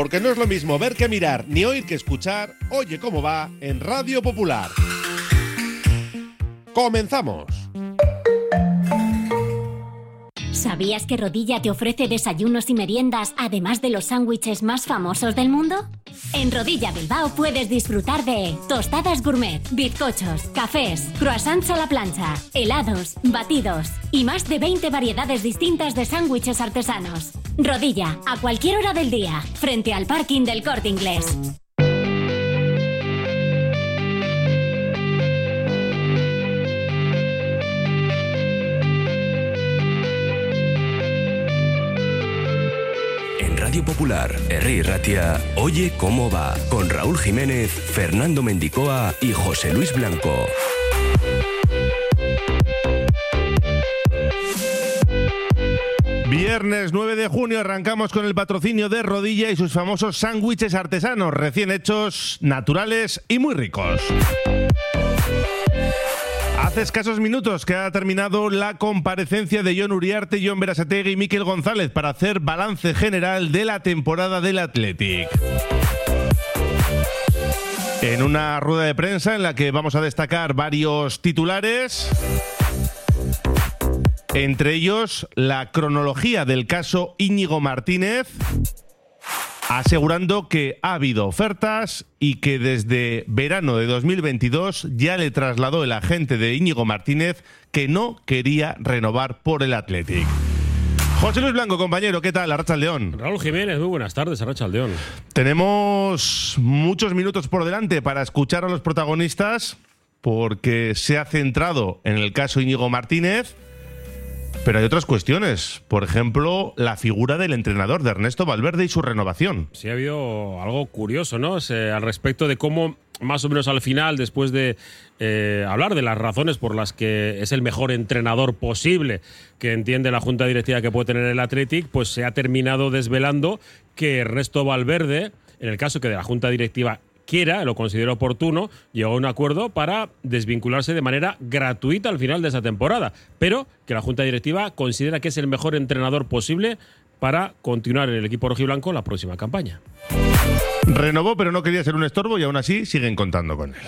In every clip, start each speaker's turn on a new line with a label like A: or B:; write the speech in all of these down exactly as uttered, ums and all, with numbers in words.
A: porque no es lo mismo ver que mirar, ni oír que escuchar. Oye cómo va en Radio Popular. ¡Comenzamos!
B: ¿Sabías que Rodilla te ofrece desayunos y meriendas, además de los sándwiches más famosos del mundo? En Rodilla Bilbao puedes disfrutar de tostadas gourmet, bizcochos, cafés, croissants a la plancha, helados, batidos y más de veinte variedades distintas de sándwiches artesanos. Rodilla, a cualquier hora del día, frente al parking del Corte Inglés.
C: Radio Popular, Herri Ratia, Oye cómo va, con Raúl Jiménez, Fernando Mendicoa y José Luis Blanco.
A: Viernes nueve de junio arrancamos con el patrocinio de Rodilla y sus famosos sándwiches artesanos, recién hechos, naturales y muy ricos. Hace escasos minutos que ha terminado la comparecencia de Jon Uriarte, Jon Berasategui y Mikel González para hacer balance general de la temporada del Athletic. En una rueda de prensa en la que vamos a destacar varios titulares, entre ellos la cronología del caso Íñigo Martínez, asegurando que ha habido ofertas y que desde verano de dos mil veintidós ya le trasladó el agente de Íñigo Martínez que no quería renovar por el Athletic. José Luis Blanco, compañero, ¿qué tal? Arratsaldeón.
D: Raúl Jiménez, muy buenas tardes, Arratsaldeón.
A: Tenemos muchos minutos por delante para escuchar a los protagonistas porque se ha centrado en el caso Íñigo Martínez. Pero hay otras cuestiones, por ejemplo, la figura del entrenador de Ernesto Valverde y su renovación.
D: Sí, ha habido algo curioso, ¿no? Se, al respecto de cómo, más o menos al final, después de eh, hablar de las razones por las que es el mejor entrenador posible que entiende la junta directiva que puede tener el Athletic, pues se ha terminado desvelando que Ernesto Valverde, en el caso que de la junta directiva quiera, lo considera oportuno, llegó a un acuerdo para desvincularse de manera gratuita al final de esa temporada, pero que la junta directiva considera que es el mejor entrenador posible para continuar en el equipo rojiblanco la próxima campaña.
A: Renovó, pero no quería ser un estorbo y aún así siguen contando con él.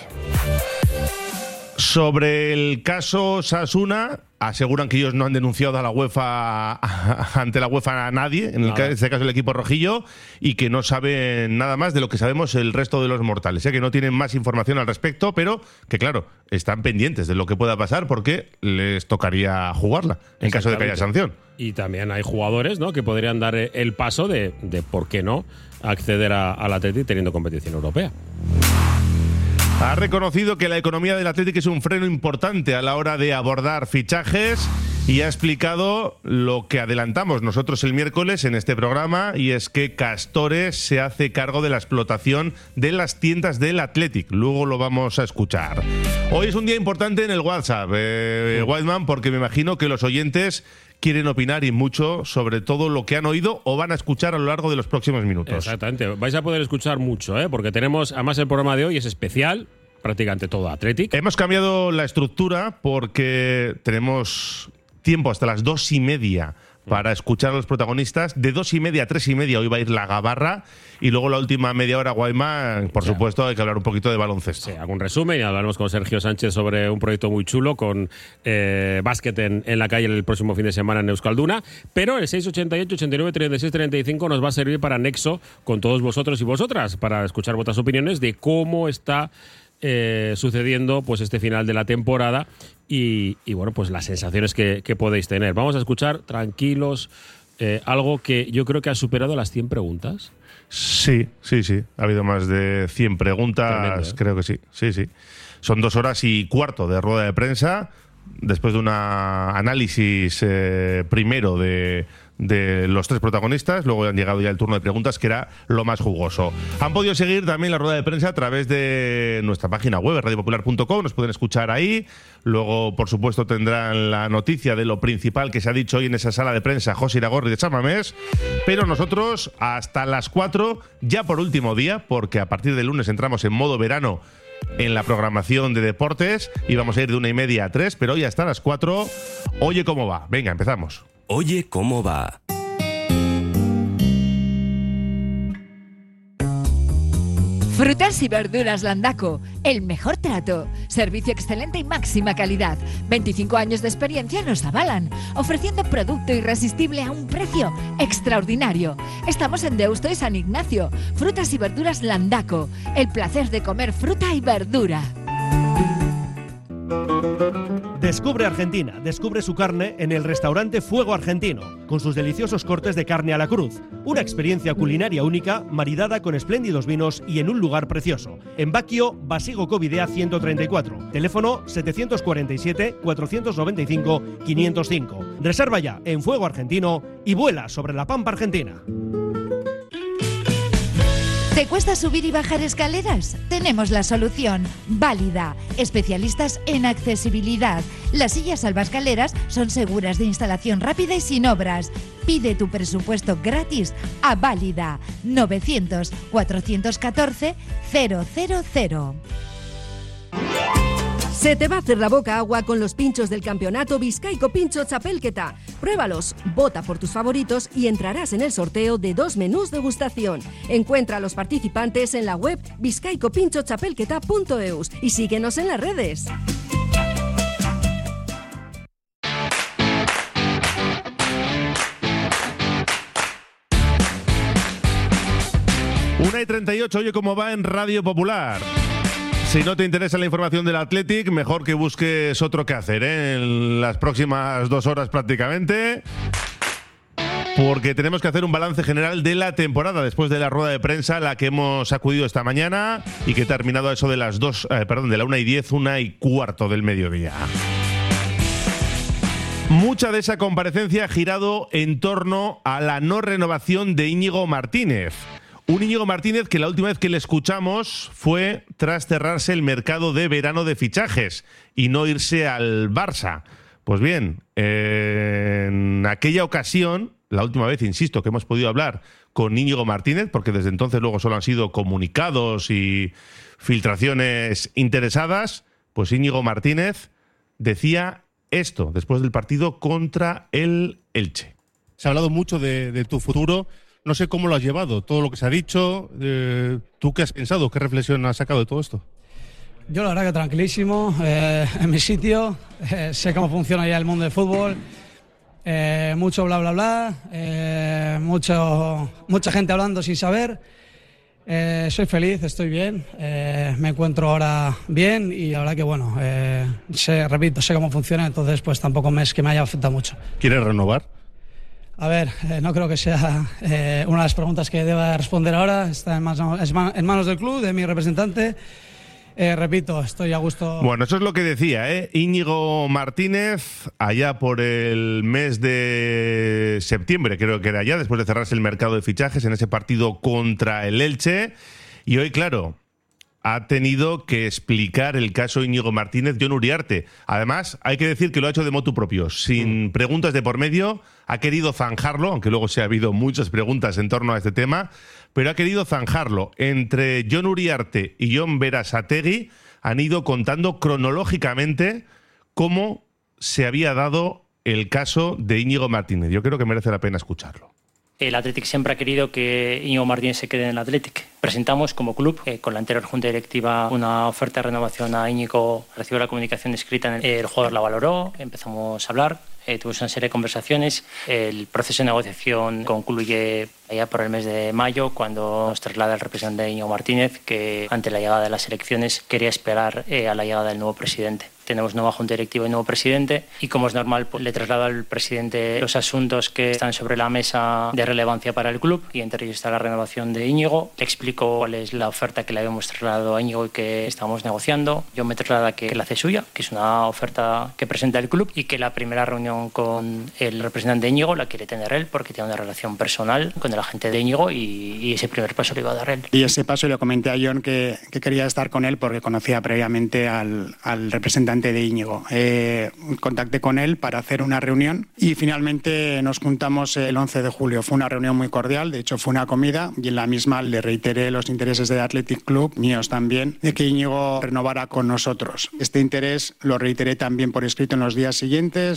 A: Sobre el caso Osasuna, aseguran que ellos no han denunciado a la UEFA ante la UEFA a nadie, en el, este caso el equipo rojillo, y que no saben nada más de lo que sabemos el resto de los mortales, ¿eh? Que no tienen más información al respecto, pero que claro, están pendientes de lo que pueda pasar porque les tocaría jugarla en caso de que haya sanción.
D: Y también hay jugadores, ¿no?, que podrían dar el paso de, de por qué no acceder a, al Athletic teniendo competición europea.
A: Ha reconocido que la economía del Athletic es un freno importante a la hora de abordar fichajes y ha explicado lo que adelantamos nosotros el miércoles en este programa, y es que Castores se hace cargo de la explotación de las tiendas del Athletic. Luego lo vamos a escuchar. Hoy es un día importante en el WhatsApp, eh, Wildman, porque me imagino que los oyentes quieren opinar y mucho sobre todo lo que han oído o van a escuchar a lo largo de los próximos minutos.
D: Exactamente, vais a poder escuchar mucho, ¿eh? Porque tenemos, además el programa de hoy es especial, prácticamente todo Athletic.
A: Hemos cambiado la estructura porque tenemos tiempo hasta las dos y media para escuchar a los protagonistas. De dos y media a tres y media hoy va a ir la gabarra y luego la última media hora, Guayma, por
D: ya.
A: supuesto hay que hablar un poquito de baloncesto.
D: Sí, hago un resumen y hablaremos con Sergio Sánchez sobre un proyecto muy chulo con eh, básquet en, en la calle el próximo fin de semana en Euskalduna, pero el seis ochenta y ocho, ochenta y nueve, treinta y seis, treinta y cinco nos va a servir para nexo con todos vosotros y vosotras, para escuchar vuestras opiniones de cómo está eh, sucediendo pues este final de la temporada y, y bueno, pues las sensaciones que, que podéis tener. Vamos a escuchar tranquilos eh, algo que yo creo que ha superado las cien preguntas.
A: Sí, sí, sí. Ha habido más de cien preguntas. Tremendo, ¿eh? Creo que sí. Sí, sí. Son dos horas y cuarto de rueda de prensa, después de un análisis eh, primero de, de los tres protagonistas. Luego han llegado ya el turno de preguntas, que era lo más jugoso. Han podido seguir también la rueda de prensa a través de nuestra página web, radio popular punto com. Nos pueden escuchar ahí. Luego, por supuesto, tendrán la noticia de lo principal que se ha dicho hoy en esa sala de prensa José Iragorri de Chamamés. Pero nosotros hasta las cuatro, ya por último día, porque a partir del lunes entramos en modo verano en la programación de deportes y vamos a ir de una y media a tres, pero hoy hasta las cuatro. Oye cómo va. Venga, empezamos.
C: Oye cómo va.
E: Frutas y verduras Landaco, el mejor trato, servicio excelente y máxima calidad. veinticinco años de experiencia nos avalan, ofreciendo producto irresistible a un precio extraordinario. Estamos en Deusto y San Ignacio. Frutas y verduras Landaco, el placer de comer fruta y verdura.
F: Descubre Argentina, descubre su carne en el restaurante Fuego Argentino, con sus deliciosos cortes de carne a la cruz. Una experiencia culinaria única, maridada con espléndidos vinos y en un lugar precioso. En Baquio, Basigo Covidea ciento treinta y cuatro. Teléfono setecientos cuarenta y siete, cuatrocientos noventa y cinco, quinientos cinco. Reserva ya en Fuego Argentino y vuela sobre la pampa argentina.
E: ¿Te cuesta subir y bajar escaleras? Tenemos la solución. Válida. Especialistas en accesibilidad. Las sillas salvaescaleras son seguras, de instalación rápida y sin obras. Pide tu presupuesto gratis a Válida. novecientos, cuatrocientos catorce, cero cero cero.
G: Se te va a hacer la boca agua con los pinchos del campeonato Bizkaiko Pintxo Txapelketa. Pruébalos, vota por tus favoritos y entrarás en el sorteo de dos menús degustación. Encuentra a los participantes en la web bizkaiko pintxo txapelketa punto eus y síguenos en las redes.
A: una y treinta y ocho, oye cómo va en Radio Popular. Si no te interesa la información del Athletic, mejor que busques otro que hacer, ¿eh? En las próximas dos horas prácticamente, porque tenemos que hacer un balance general de la temporada después de la rueda de prensa a la que hemos acudido esta mañana y que ha terminado a eso de las dos, eh, perdón, de la una y diez, una y cuarto del mediodía. Mucha de esa comparecencia ha girado en torno a la no renovación de Íñigo Martínez. Un Íñigo Martínez que la última vez que le escuchamos fue tras cerrarse el mercado de verano de fichajes y no irse al Barça. Pues bien, eh, en aquella ocasión, la última vez, insisto, que hemos podido hablar con Íñigo Martínez, porque desde entonces luego solo han sido comunicados y filtraciones interesadas, pues Íñigo Martínez decía esto después del partido contra el Elche.
H: Se ha hablado mucho de, de tu futuro. No sé cómo lo has llevado, todo lo que se ha dicho. Eh, ¿Tú qué has pensado? ¿Qué reflexión has sacado de todo esto?
I: Yo la verdad que tranquilísimo, eh, en mi sitio, eh, sé cómo funciona ya el mundo del fútbol, eh, mucho bla bla bla, eh, mucho, mucha gente hablando sin saber. Eh, soy feliz, estoy bien, eh, me encuentro ahora bien y la verdad que bueno, eh, sé, repito, sé cómo funciona, entonces pues tampoco me es que me haya afectado mucho.
H: ¿Quieres renovar?
I: A ver, eh, no creo que sea eh, una de las preguntas que deba responder ahora. Está en manos, en manos del club, de mi representante. Eh, repito, estoy a gusto.
A: Bueno, eso es lo que decía, ¿eh? Íñigo Martínez, allá por el mes de septiembre, creo que era ya, después de cerrarse el mercado de fichajes en ese partido contra el Elche. Y hoy, claro, ha tenido que explicar el caso Íñigo Martínez, Jon Uriarte. Además, hay que decir que lo ha hecho de motu propio, sin preguntas de por medio. Ha querido zanjarlo, aunque luego sí ha habido muchas preguntas en torno a este tema, pero ha querido zanjarlo. Entre Jon Uriarte y Jon Berasategui han ido contando cronológicamente cómo se había dado el caso de Íñigo Martínez. Yo creo que merece la pena escucharlo.
J: El Athletic siempre ha querido que Íñigo Martínez se quede en el Athletic. Presentamos como club, eh, con la anterior junta directiva, una oferta de renovación a Íñigo. Recibió la comunicación escrita, el, el jugador la valoró, empezamos a hablar, eh, tuvimos una serie de conversaciones. El proceso de negociación concluye allá por el mes de mayo, cuando nos traslada el representante Íñigo Martínez que ante la llegada de las elecciones quería esperar eh, a la llegada del nuevo presidente. Tenemos nueva junta directiva y nuevo presidente y, como es normal, pues, le traslado al presidente los asuntos que están sobre la mesa de relevancia para el club, y entre ellos está la renovación de Íñigo. Le explico cuál es la oferta que le habíamos trasladado a Íñigo y que estamos negociando. Yo me traslada que la hace suya, que es una oferta que presenta el club, y que la primera reunión con el representante de Íñigo la quiere tener él porque tiene una relación personal con el agente de Íñigo, y, y ese primer paso lo iba a dar él.
K: Y ese paso le comenté a Jon que, que quería estar con él porque conocía previamente al, al representante de Íñigo. Eh, contacté con él para hacer una reunión y finalmente nos juntamos el once de julio. Fue una reunión muy cordial, de hecho fue una comida, y en la misma le reiteré los intereses del Athletic Club, míos también, de que Íñigo renovara con nosotros. Este interés lo reiteré también por escrito en los días siguientes, en algunos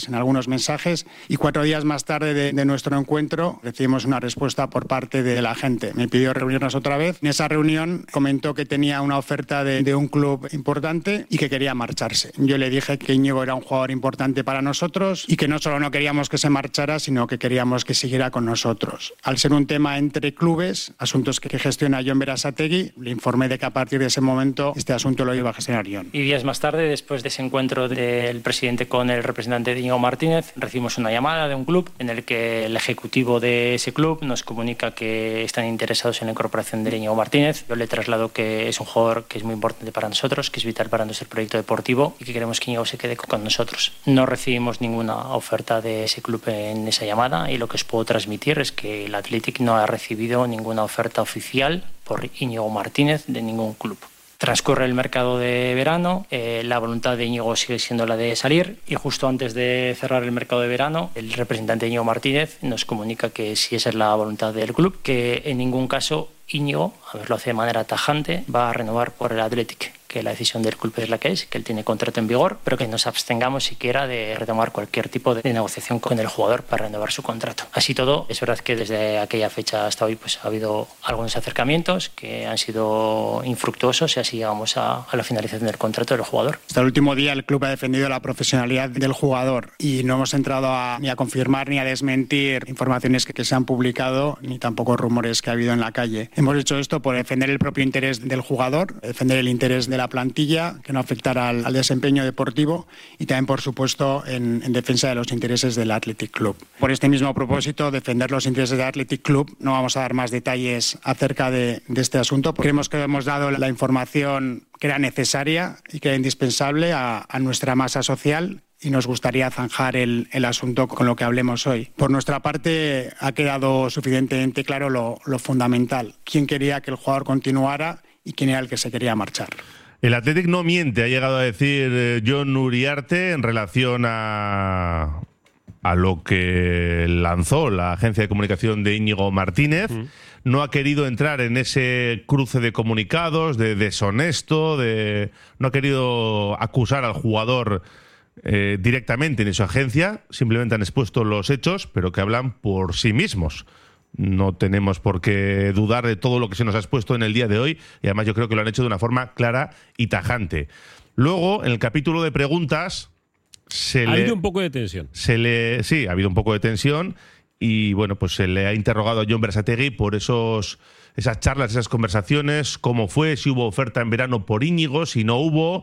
K: los mensajes y cuatro días más tarde de, de nuestro encuentro recibimos una respuesta por parte de la gente. Me pidió reunirnos otra vez. En esa reunión comentó que tenía una oferta de, de un club importante y que quería marcharse. Yo le dije que Íñigo era un jugador importante para nosotros y que no solo no queríamos que se marchara, sino que queríamos que siguiera con nosotros. Al ser un tema entre clubes, asuntos que gestiona Jon Berasategui, le informé de que a partir de ese momento este asunto lo iba a gestionar Jon.
J: Y días más tarde, después de ese encuentro del presidente con el representante de Íñigo Martínez, recibimos una llamada de un club en el que el ejecutivo de ese club nos comunica que están interesados en la incorporación de Íñigo Martínez. Yo le traslado que es un jugador que es muy importante para nosotros, que es vital para nuestro proyecto deportivo y que queremos que Íñigo se quede con nosotros. No recibimos ninguna oferta de ese club en esa llamada y lo que os puedo transmitir es que el Athletic no ha recibido ninguna oferta oficial por Íñigo Martínez de ningún club. Transcurre el mercado de verano, eh, la voluntad de Íñigo sigue siendo la de salir y justo antes de cerrar el mercado de verano, el representante Íñigo Martínez nos comunica que si esa es la voluntad del club, que en ningún caso Íñigo, a ver, lo hace de manera tajante, va a renovar por el Athletic, que la decisión del club es la que es, que él tiene contrato en vigor, pero que nos abstengamos siquiera de retomar cualquier tipo de negociación con el jugador para renovar su contrato. Así todo, es verdad que desde aquella fecha hasta hoy pues ha habido algunos acercamientos que han sido infructuosos y así llegamos a, a la finalización del contrato del jugador.
K: Hasta el último día el club ha defendido la profesionalidad del jugador y no hemos entrado a, ni a confirmar ni a desmentir informaciones que, que se han publicado ni tampoco rumores que ha habido en la calle. Hemos hecho esto por defender el propio interés del jugador, defender el interés de la plantilla, que no afectara al, al desempeño deportivo y también, por supuesto, en, en defensa de los intereses del Athletic Club. Por este mismo propósito, defender los intereses del Athletic Club, no vamos a dar más detalles acerca de, de este asunto, porque creemos que hemos dado la información que era necesaria y que era indispensable a, a nuestra masa social y nos gustaría zanjar el, el asunto con lo que hablemos hoy. Por nuestra parte, ha quedado suficientemente claro lo, lo fundamental. Quién quería que el jugador continuara y quién era el que se quería marchar.
A: El Athletic no miente, ha llegado a decir eh, Jon Uriarte en relación a, a lo que lanzó la agencia de comunicación de Íñigo Martínez. Mm. No ha querido entrar en ese cruce de comunicados, de deshonesto, de no ha querido acusar al jugador eh, directamente en su agencia. Simplemente han expuesto los hechos, pero que hablan por sí mismos. No tenemos por qué dudar de todo lo que se nos ha expuesto en el día de hoy y además yo creo que lo han hecho de una forma clara y tajante. Luego, en el capítulo de preguntas... Se
D: ha
A: le,
D: habido un poco de tensión.
A: Se le, sí, ha habido un poco de tensión y bueno, pues se le ha interrogado a Jon Berasategui por esos, esas charlas, esas conversaciones, cómo fue, si hubo oferta en verano por Íñigo, si no hubo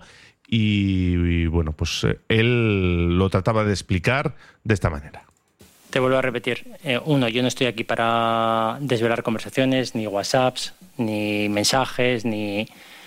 A: y, y bueno, pues él lo trataba de explicar de esta manera.
J: Te vuelvo a repetir, eh, uno, yo no estoy aquí para desvelar conversaciones, ni WhatsApps, ni mensajes, ni...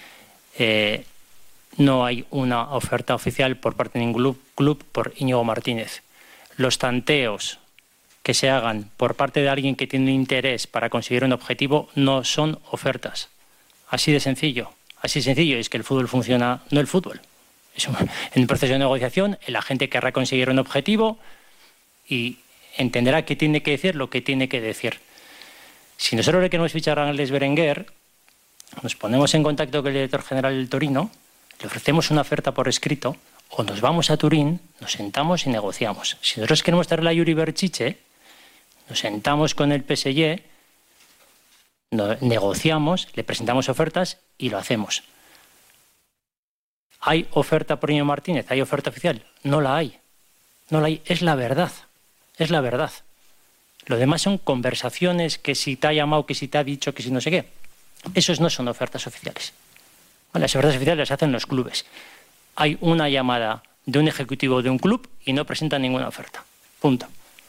J: Eh, no hay una oferta oficial por parte de ningún club, club por Íñigo Martínez. Los tanteos que se hagan por parte de alguien que tiene un interés para conseguir un objetivo no son ofertas. Así de sencillo. Así de sencillo es que el fútbol funciona, no el fútbol. Es un, en un proceso de negociación, el agente querrá conseguir un objetivo y entenderá qué tiene que decir lo que tiene que decir. Si nosotros le queremos fichar a Alex Berenguer, nos ponemos en contacto con el director general del Torino, le ofrecemos una oferta por escrito, o nos vamos a Turín, nos sentamos y negociamos. Si nosotros queremos traer a Yuri Berchiche, nos sentamos con el P S G, no, negociamos, le presentamos ofertas y lo hacemos. ¿Hay oferta por Íñigo Martínez? ¿Hay oferta oficial? No la hay. No la hay. Es la verdad. Es la verdad. Lo demás son conversaciones, que si te ha llamado, que si te ha dicho, que si no sé qué. Esos no son ofertas oficiales. Las ofertas oficiales las hacen los clubes. Hay una llamada de un ejecutivo de un club y no presentan ninguna oferta. Punto.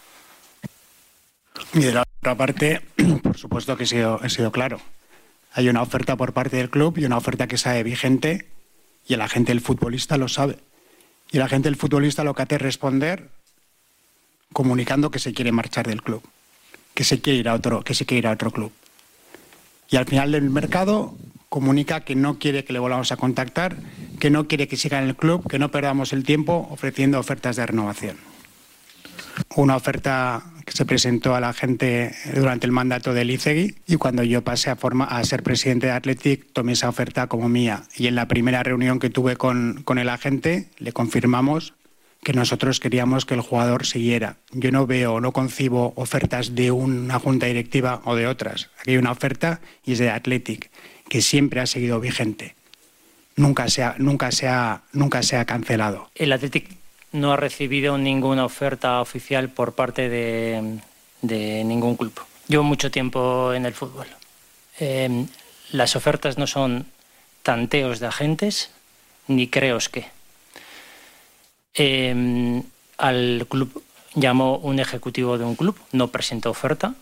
K: Y de la otra parte, por supuesto que he sido, he sido claro. Hay una oferta por parte del club y una oferta que sabe vigente y el agente del futbolista lo sabe. Y el agente del futbolista lo que hace es responder comunicando que se quiere marchar del club, que se quiere ir a otro, que se quiere ir a otro club. Y al final del mercado comunica que no quiere que le volvamos a contactar, que no quiere que siga en el club, que no perdamos el tiempo ofreciendo ofertas de renovación. Una oferta que se presentó a la gente durante el mandato de Elizegui y cuando yo pasé a, forma, a ser presidente de Athletic tomé esa oferta como mía. Y en la primera reunión que tuve con, con el agente le confirmamos que nosotros queríamos que el jugador siguiera. Yo no veo, no concibo ofertas de una junta directiva o de otras. Aquí hay una oferta y es de Athletic, que siempre ha seguido vigente. Nunca se ha, nunca se ha, nunca se ha cancelado.
J: El Athletic no ha recibido ninguna oferta oficial por parte de, de ningún club. Llevo mucho tiempo en el fútbol. Eh, las ofertas no son tanteos de agentes ni creos que. Eh, al club llamó un ejecutivo de un club, no presentó oferta.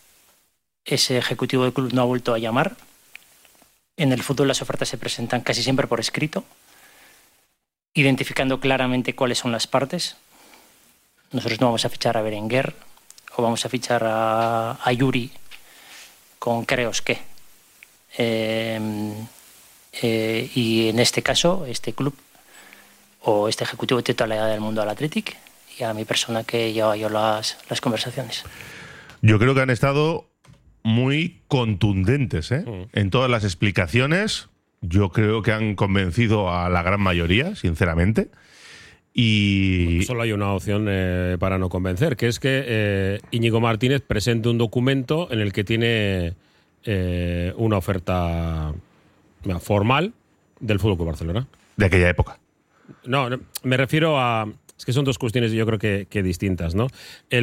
J: Ese ejecutivo del club no ha vuelto a llamar. En el fútbol las ofertas se presentan casi siempre por escrito, identificando claramente cuáles son las partes. Nosotros no vamos a fichar a Berenguer o vamos a fichar a, a Yuri con creos que. Eh, eh, y en este caso, este club o este ejecutivo tiene toda la edad del mundo al Athletic y a mi persona que lleva yo las, las conversaciones.
A: Yo creo que han estado muy contundentes, ¿eh? Mm. En todas las explicaciones. Yo creo que han convencido a la gran mayoría, sinceramente. Y
D: solo hay una opción eh, para no convencer, que es que eh, Íñigo Martínez presente un documento en el que tiene eh, una oferta formal del F C Barcelona.
A: De aquella época.
D: No, no, me refiero a... Es que son dos cuestiones yo creo que, que distintas, ¿no?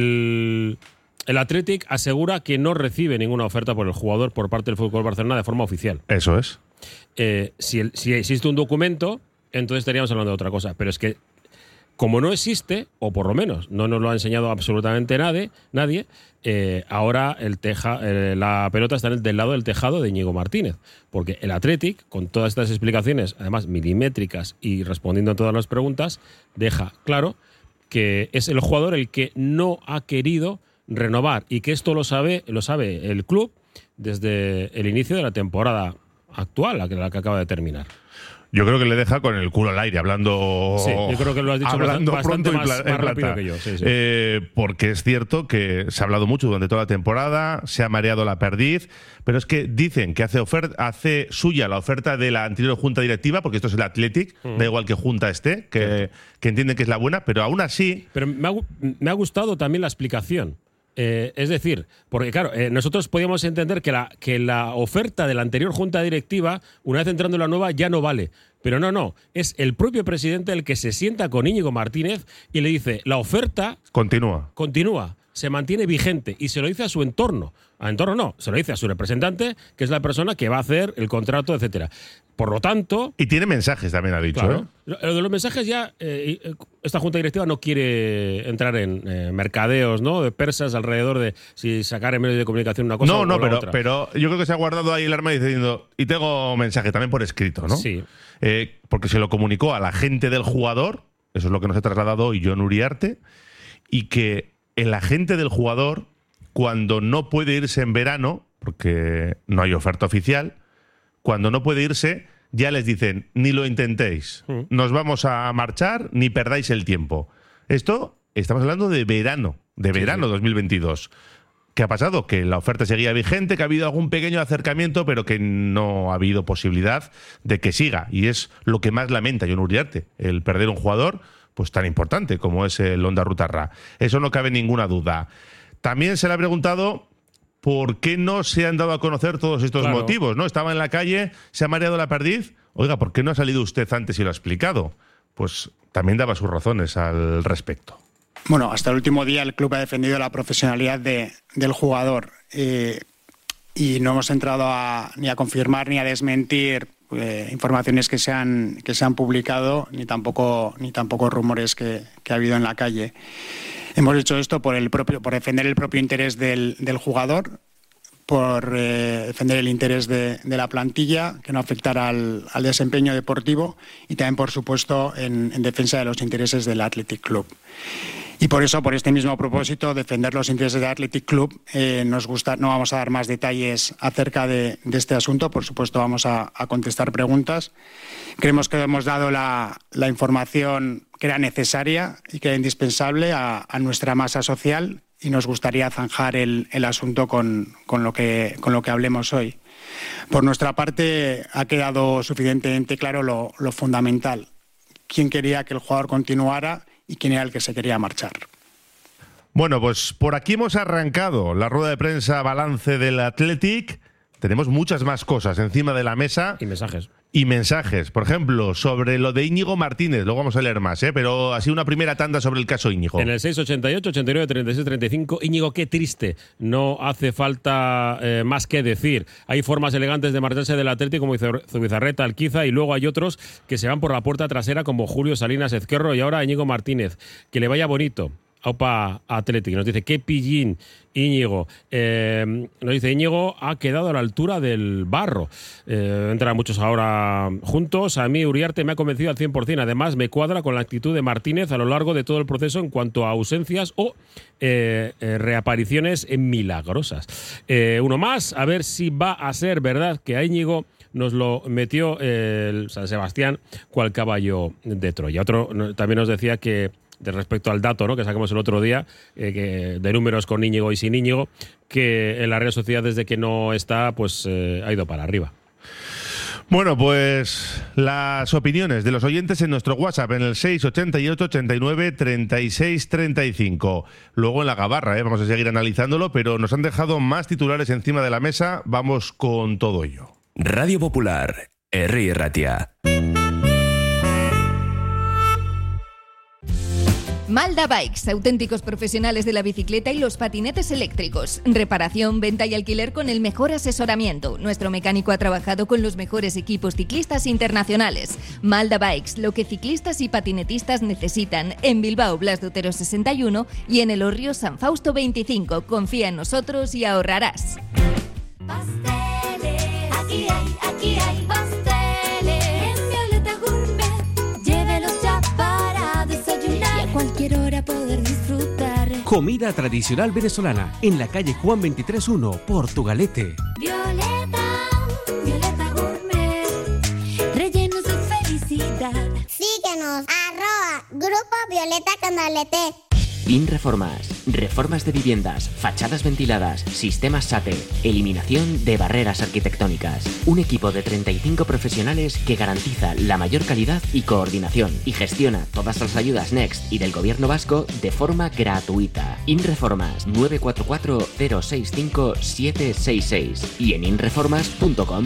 D: El, el Athletic asegura que no recibe ninguna oferta por el jugador por parte del F C Barcelona de forma oficial.
A: Eso es.
D: Eh, si, el, si existe un documento, entonces estaríamos hablando de otra cosa. Pero es que, como no existe, o por lo menos no nos lo ha enseñado absolutamente nadie, nadie eh, ahora el teja, eh, la pelota está del lado del tejado de Íñigo Martínez. Porque el Athletic, con todas estas explicaciones, además milimétricas y respondiendo a todas las preguntas, deja claro que es el jugador el que no ha querido renovar y que esto lo sabe, lo sabe el club desde el inicio de la temporada actual, la que, la que acaba de terminar.
A: Yo creo que le deja con el culo al aire, hablando,
D: sí, yo creo que lo has dicho
A: hablando
D: bastante
A: pronto
D: más,
A: y
D: más rápido que yo. Sí, sí.
A: Eh, porque es cierto que se ha hablado mucho durante toda la temporada, se ha mareado la perdiz, pero es que dicen que hace, oferta, hace suya la oferta de la anterior junta directiva, porque esto es el Athletic, mm. da igual que junta esté, que, que entienden que es la buena, pero aún así...
D: Pero me ha, me ha gustado también la explicación. Eh, es decir, porque claro, eh, nosotros podíamos entender que la, que la oferta de la anterior junta directiva, una vez entrando en la nueva, ya no vale. Pero no, no. Es el propio presidente el que se sienta con Íñigo Martínez y le dice, la oferta...
A: Continúa.
D: Continúa. Se mantiene vigente. Y se lo dice a su entorno. A entorno no. Se lo dice a su representante, que es la persona que va a hacer el contrato, etcétera. Por lo tanto...
A: Y tiene mensajes, también ha dicho.
D: Claro.
A: ¿eh?
D: Lo de los mensajes ya... Eh, esta junta directiva no quiere entrar en eh, mercadeos, ¿no? De persas alrededor de si sacar en medios de comunicación una cosa
A: no,
D: o
A: no,
D: la
A: pero,
D: otra.
A: pero yo creo que se ha guardado ahí el arma diciendo... Y tengo mensaje también por escrito, ¿no?
D: Sí.
A: Eh, porque se lo comunicó a la gente del jugador, eso es lo que nos ha trasladado hoy Jon Uriarte, y que el agente del jugador, cuando no puede irse en verano, porque no hay oferta oficial, cuando no puede irse, ya les dicen, ni lo intentéis, mm. nos vamos a marchar, ni perdáis el tiempo. Esto, estamos hablando de verano, de verano sí, sí. dos mil veintidós. ¿Qué ha pasado? Que la oferta seguía vigente, que ha habido algún pequeño acercamiento, pero que no ha habido posibilidad de que siga. Y es lo que más lamenta Jon Uriarte, el perder un jugador pues tan importante como es el Honda Rutarra. Eso no cabe ninguna duda. También se le ha preguntado por qué no se han dado a conocer todos estos claro. motivos, ¿no? Estaba en la calle, se ha mareado la perdiz. Oiga, ¿por qué no ha salido usted antes y lo ha explicado? Pues también daba sus razones al respecto.
K: Bueno, hasta el último día el club ha defendido la profesionalidad de, del jugador eh, y no hemos entrado a, ni a confirmar ni a desmentir eh, informaciones que se han que se han publicado ni tampoco ni tampoco rumores que, que ha habido en la calle. Hemos hecho esto por el propio por defender el propio interés del, del jugador, por eh, defender el interés de, de la plantilla, que no afectara al, al desempeño deportivo y también, por supuesto, en, en defensa de los intereses del Athletic Club. Y por eso, por este mismo propósito, defender los intereses del Athletic Club, eh, nos gusta, no vamos a dar más detalles acerca de, de este asunto. Por supuesto, vamos a, a contestar preguntas. Creemos que hemos dado la, la información que era necesaria y que era indispensable a, a nuestra masa social y nos gustaría zanjar el, el asunto con, con, lo que, con lo que hablemos hoy. Por nuestra parte, ha quedado suficientemente claro lo, lo fundamental. Quién quería que el jugador continuara y quién era el que se quería marchar.
A: Bueno, pues por aquí hemos arrancado la rueda de prensa balance del Athletic. Tenemos muchas más cosas encima de la mesa.
D: Y mensajes.
A: Y mensajes. Por ejemplo, sobre lo de Íñigo Martínez. Luego vamos a leer más, ¿eh? Pero así una primera tanda sobre el caso Íñigo.
D: En el seis ochenta y ocho, ochenta y nueve, treinta y seis, treinta y cinco. Íñigo, qué triste. No hace falta eh, más que decir. Hay formas elegantes de marcharse del Atlético, como Zubizarreta, Alquiza, y luego hay otros que se van por la puerta trasera, como Julio Salinas Ezquerro y ahora Íñigo Martínez. Que le vaya bonito. Aupa Athletic. Nos dice, qué pillín, Íñigo. Eh, nos dice, Íñigo ha quedado a la altura del barro. Eh, entran muchos ahora juntos. A mí Uriarte me ha convencido al cien por cien. Además, me cuadra con la actitud de Martínez a lo largo de todo el proceso en cuanto a ausencias o eh, eh, reapariciones milagrosas. Eh, uno más, a ver si va a ser verdad que a Íñigo nos lo metió el San Sebastián cual caballo de Troya. Otro también nos decía que de respecto al dato, ¿no?, que sacamos el otro día, eh, que de números con Íñigo y sin Íñigo, que en la Real Sociedad desde que no está, pues eh, ha ido para arriba.
A: Bueno, pues las opiniones de los oyentes en nuestro WhatsApp en el seis ochenta y ocho, ochenta y nueve, treinta y seis, treinta y cinco. Luego en la gabarra, ¿eh? Vamos a seguir analizándolo, pero nos han dejado más titulares encima de la mesa. Vamos con todo ello.
C: Radio Popular, Herri Ratia.
L: Malda Bikes, auténticos profesionales de la bicicleta y los patinetes eléctricos. Reparación, venta y alquiler con el mejor asesoramiento. Nuestro mecánico ha trabajado con los mejores equipos ciclistas internacionales. Malda Bikes, lo que ciclistas y patinetistas necesitan. En Bilbao, Blas de Otero sesenta y uno y en Elorrio, San Fausto veinticinco. Confía en nosotros y ahorrarás.
M: Pasteles, aquí hay, aquí hay pasteles. En Violeta Gourmet, llévelos ya para desayunar y a cualquier hora poder disfrutar.
N: Comida tradicional venezolana en la calle Juan veintitrés uno, Portugalete.
M: Violeta, Violeta Gourmet, rellenos de felicidad.
O: Síguenos, arroba Grupo Violeta Canalete.
P: InReformas, reformas de viviendas, fachadas ventiladas, sistemas SATE, eliminación de barreras arquitectónicas. Un equipo de treinta y cinco profesionales que garantiza la mayor calidad y coordinación y gestiona todas las ayudas Next y del Gobierno vasco de forma gratuita. InReformas, nueve cuatro cuatro, cero seis cinco, siete seis seis y en inreformas punto com.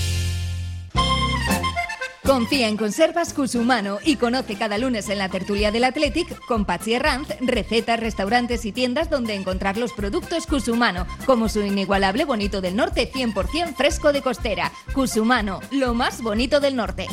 L: Confía en Conservas Cusumano y conoce cada lunes en la tertulia del Athletic con Patxi Herranz recetas, restaurantes y tiendas donde encontrar los productos Cusumano, como su inigualable bonito del norte cien por cien fresco de costera. Cusumano, lo más bonito del norte.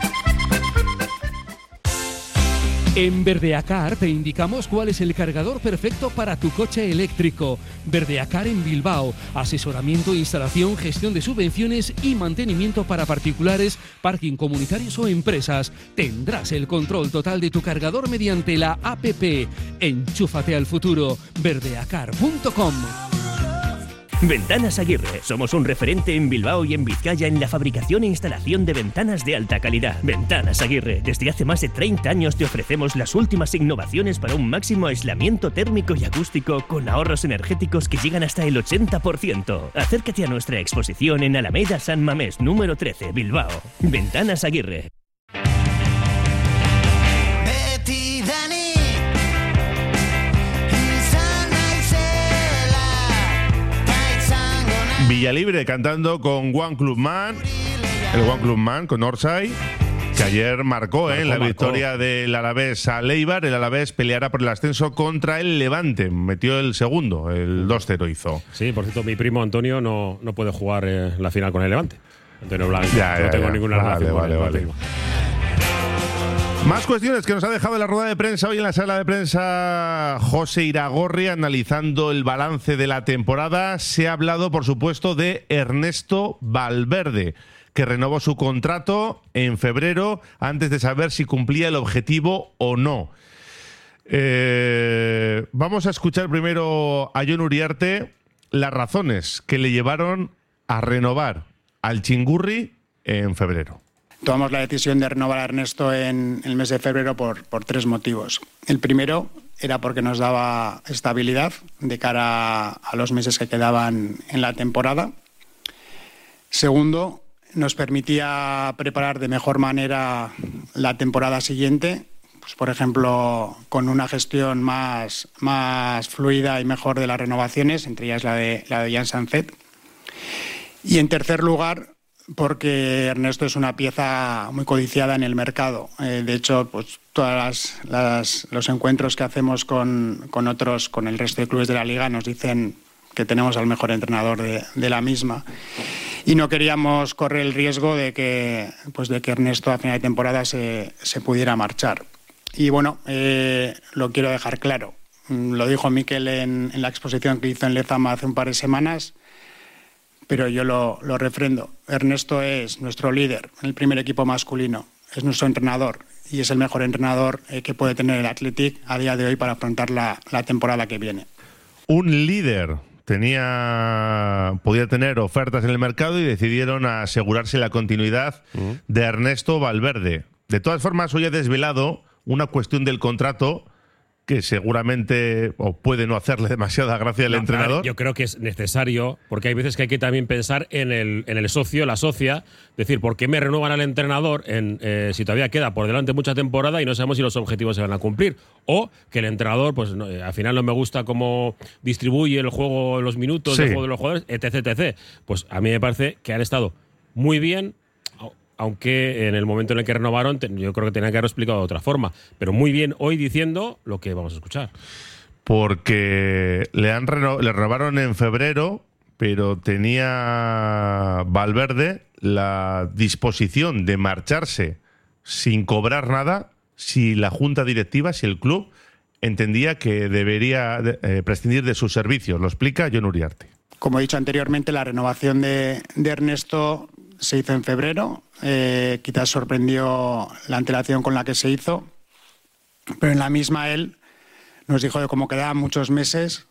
Q: En Verdeacar te indicamos cuál es el cargador perfecto para tu coche eléctrico. Verdeacar en Bilbao. Asesoramiento, instalación, gestión de subvenciones y mantenimiento para particulares, parking comunitarios o empresas. Tendrás el control total de tu cargador mediante la app. Enchúfate al futuro. verdeacar punto com.
R: Ventanas Aguirre. Somos un referente en Bilbao y en Vizcaya en la fabricación e instalación de ventanas de alta calidad. Ventanas Aguirre. Desde hace más de treinta años te ofrecemos las últimas innovaciones para un máximo aislamiento térmico y acústico con ahorros energéticos que llegan hasta el ochenta por ciento. Acércate a nuestra exposición en Alameda San Mamés, número trece, Bilbao. Ventanas Aguirre.
A: Villalibre cantando con One Club Man, el One Club Man con Orsay, que ayer marcó, marcó eh, en la marcó. victoria del Alavés a Leibar. El Alavés peleará por el ascenso contra el Levante. Metió el segundo, el dos cero hizo.
D: Sí, por cierto, mi primo Antonio no, no puede jugar eh, la final con el Levante. Antonio Blanco,
A: ya,
D: no
A: ya,
D: tengo
A: ya.
D: ninguna
A: vale,
D: relación
A: vale,
D: con
A: vale.
D: él.
A: Más cuestiones que nos ha dejado en la rueda de prensa hoy en la sala de prensa José Iragorri, analizando el balance de la temporada. Se ha hablado, por supuesto, de Ernesto Valverde, que renovó su contrato en febrero antes de saber si cumplía el objetivo o no. Eh, vamos a escuchar primero a Jon Uriarte las razones que le llevaron a renovar al Chingurri en febrero.
K: Tomamos la decisión de renovar a Ernesto en el mes de febrero por, por tres motivos. El primero era porque nos daba estabilidad de cara a los meses que quedaban en la temporada. Segundo, nos permitía preparar de mejor manera la temporada siguiente, pues, por ejemplo, con una gestión más, más fluida y mejor de las renovaciones, entre ellas la de, la de Jan Sanzet. Y en tercer lugar, porque Ernesto es una pieza muy codiciada en el mercado. Eh, de hecho, pues todas las, las, los encuentros que hacemos con, con otros, con el resto de clubes de la liga, nos dicen que tenemos al mejor entrenador de, de la misma. Y no queríamos correr el riesgo de que, pues de que Ernesto a final de temporada se, se pudiera marchar. Y bueno, eh, lo quiero dejar claro. Lo dijo Mikel en, en la exposición que hizo en Lezama hace un par de semanas, pero yo lo, lo refrendo. Ernesto es nuestro líder en el primer equipo masculino, es nuestro entrenador y es el mejor entrenador eh, que puede tener el Athletic a día de hoy para afrontar la, la temporada que viene.
A: Un líder tenía, podía tener ofertas en el mercado y decidieron asegurarse la continuidad uh-huh. de Ernesto Valverde. De todas formas, hoy he desvelado una cuestión del contrato que seguramente o puede no hacerle demasiada gracia al no, entrenador.
D: Ver, yo creo que es necesario, porque hay veces que hay que también pensar en el, en el socio, la socia, decir, ¿por qué me renuevan al entrenador en, eh, si todavía queda por delante mucha temporada y no sabemos si los objetivos se van a cumplir? O que el entrenador, pues no, al final no me gusta cómo distribuye el juego, los minutos sí. del juego de los jugadores, etc, etcétera. Pues a mí me parece que han estado muy bien, aunque en el momento en el que renovaron, yo creo que tenían que haber explicado de otra forma. Pero muy bien hoy diciendo lo que vamos a escuchar.
A: Porque le, han reno- le renovaron en febrero, pero tenía Valverde la disposición de marcharse sin cobrar nada si la junta directiva, si el club entendía que debería de, eh, prescindir de sus servicios. Lo explica Jon Uriarte.
K: Como he dicho anteriormente, la renovación de, de Ernesto se hizo en febrero. Eh, quizás sorprendió la antelación con la que se hizo, pero en la misma él nos dijo que como quedaban muchos meses,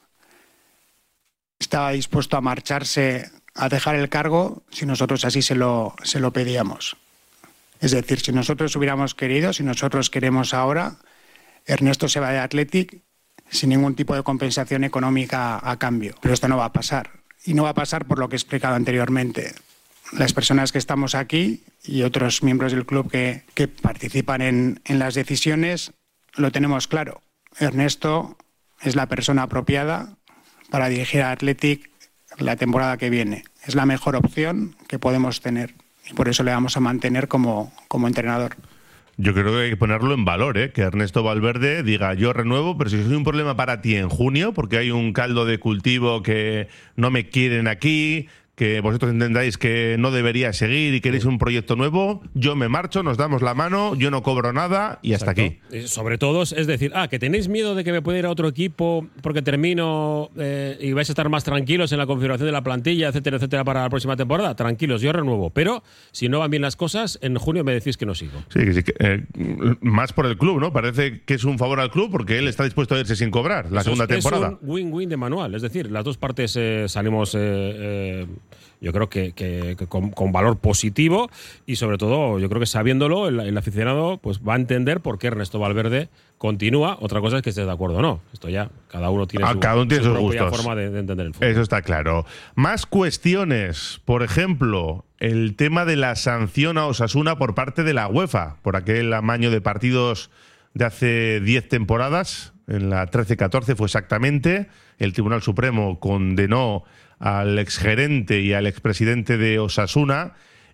K: estaba dispuesto a marcharse, a dejar el cargo, si nosotros así se lo, se lo pedíamos. Es decir, si nosotros hubiéramos querido, si nosotros queremos ahora, Ernesto se va de Athletic sin ningún tipo de compensación económica a cambio. Pero esto no va a pasar. Y no va a pasar por lo que he explicado anteriormente. Las personas que estamos aquí y otros miembros del club que, que participan en, en las decisiones, lo tenemos claro. Ernesto es la persona apropiada para dirigir a Athletic la temporada que viene. Es la mejor opción que podemos tener y por eso le vamos a mantener como, como entrenador.
A: Yo creo que hay que ponerlo en valor, ¿eh? Que Ernesto Valverde diga, yo renuevo, pero si soy un problema para ti en junio, porque hay un caldo de cultivo que no me quieren aquí, que vosotros entendáis que no debería seguir y queréis un proyecto nuevo, yo me marcho, nos damos la mano, yo no cobro nada y hasta
D: Exacto.
A: aquí.
D: Sobre todo, es decir, ah, que tenéis miedo de que me pueda ir a otro equipo porque termino eh, y vais a estar más tranquilos en la configuración de la plantilla, etcétera, etcétera, para la próxima temporada. Tranquilos, yo renuevo. Pero si no van bien las cosas, en junio me decís que no sigo.
A: Sí, que sí. Que, eh, más por el club, ¿no? Parece que es un favor al club porque él está dispuesto a irse sin cobrar la
D: Eso
A: segunda
D: es,
A: temporada.
D: Es un win-win de manual. Es decir, las dos partes eh, salimos... Eh, eh, yo creo que, que, que con, con valor positivo y sobre todo yo creo que sabiéndolo el, el aficionado pues va a entender por qué Ernesto Valverde continúa. Otra cosa es que estés de acuerdo o no. Esto ya cada uno tiene,
A: ah,
D: su,
A: cada uno tiene
D: su
A: sus
D: propia
A: gustos.
D: forma de, de entender el fútbol.
A: Eso está claro. Más cuestiones, por ejemplo, el tema de la sanción a Osasuna por parte de la UEFA por aquel amaño de partidos de hace diez temporadas, en la trece catorce fue exactamente. El Tribunal Supremo condenó al exgerente y al expresidente de Osasuna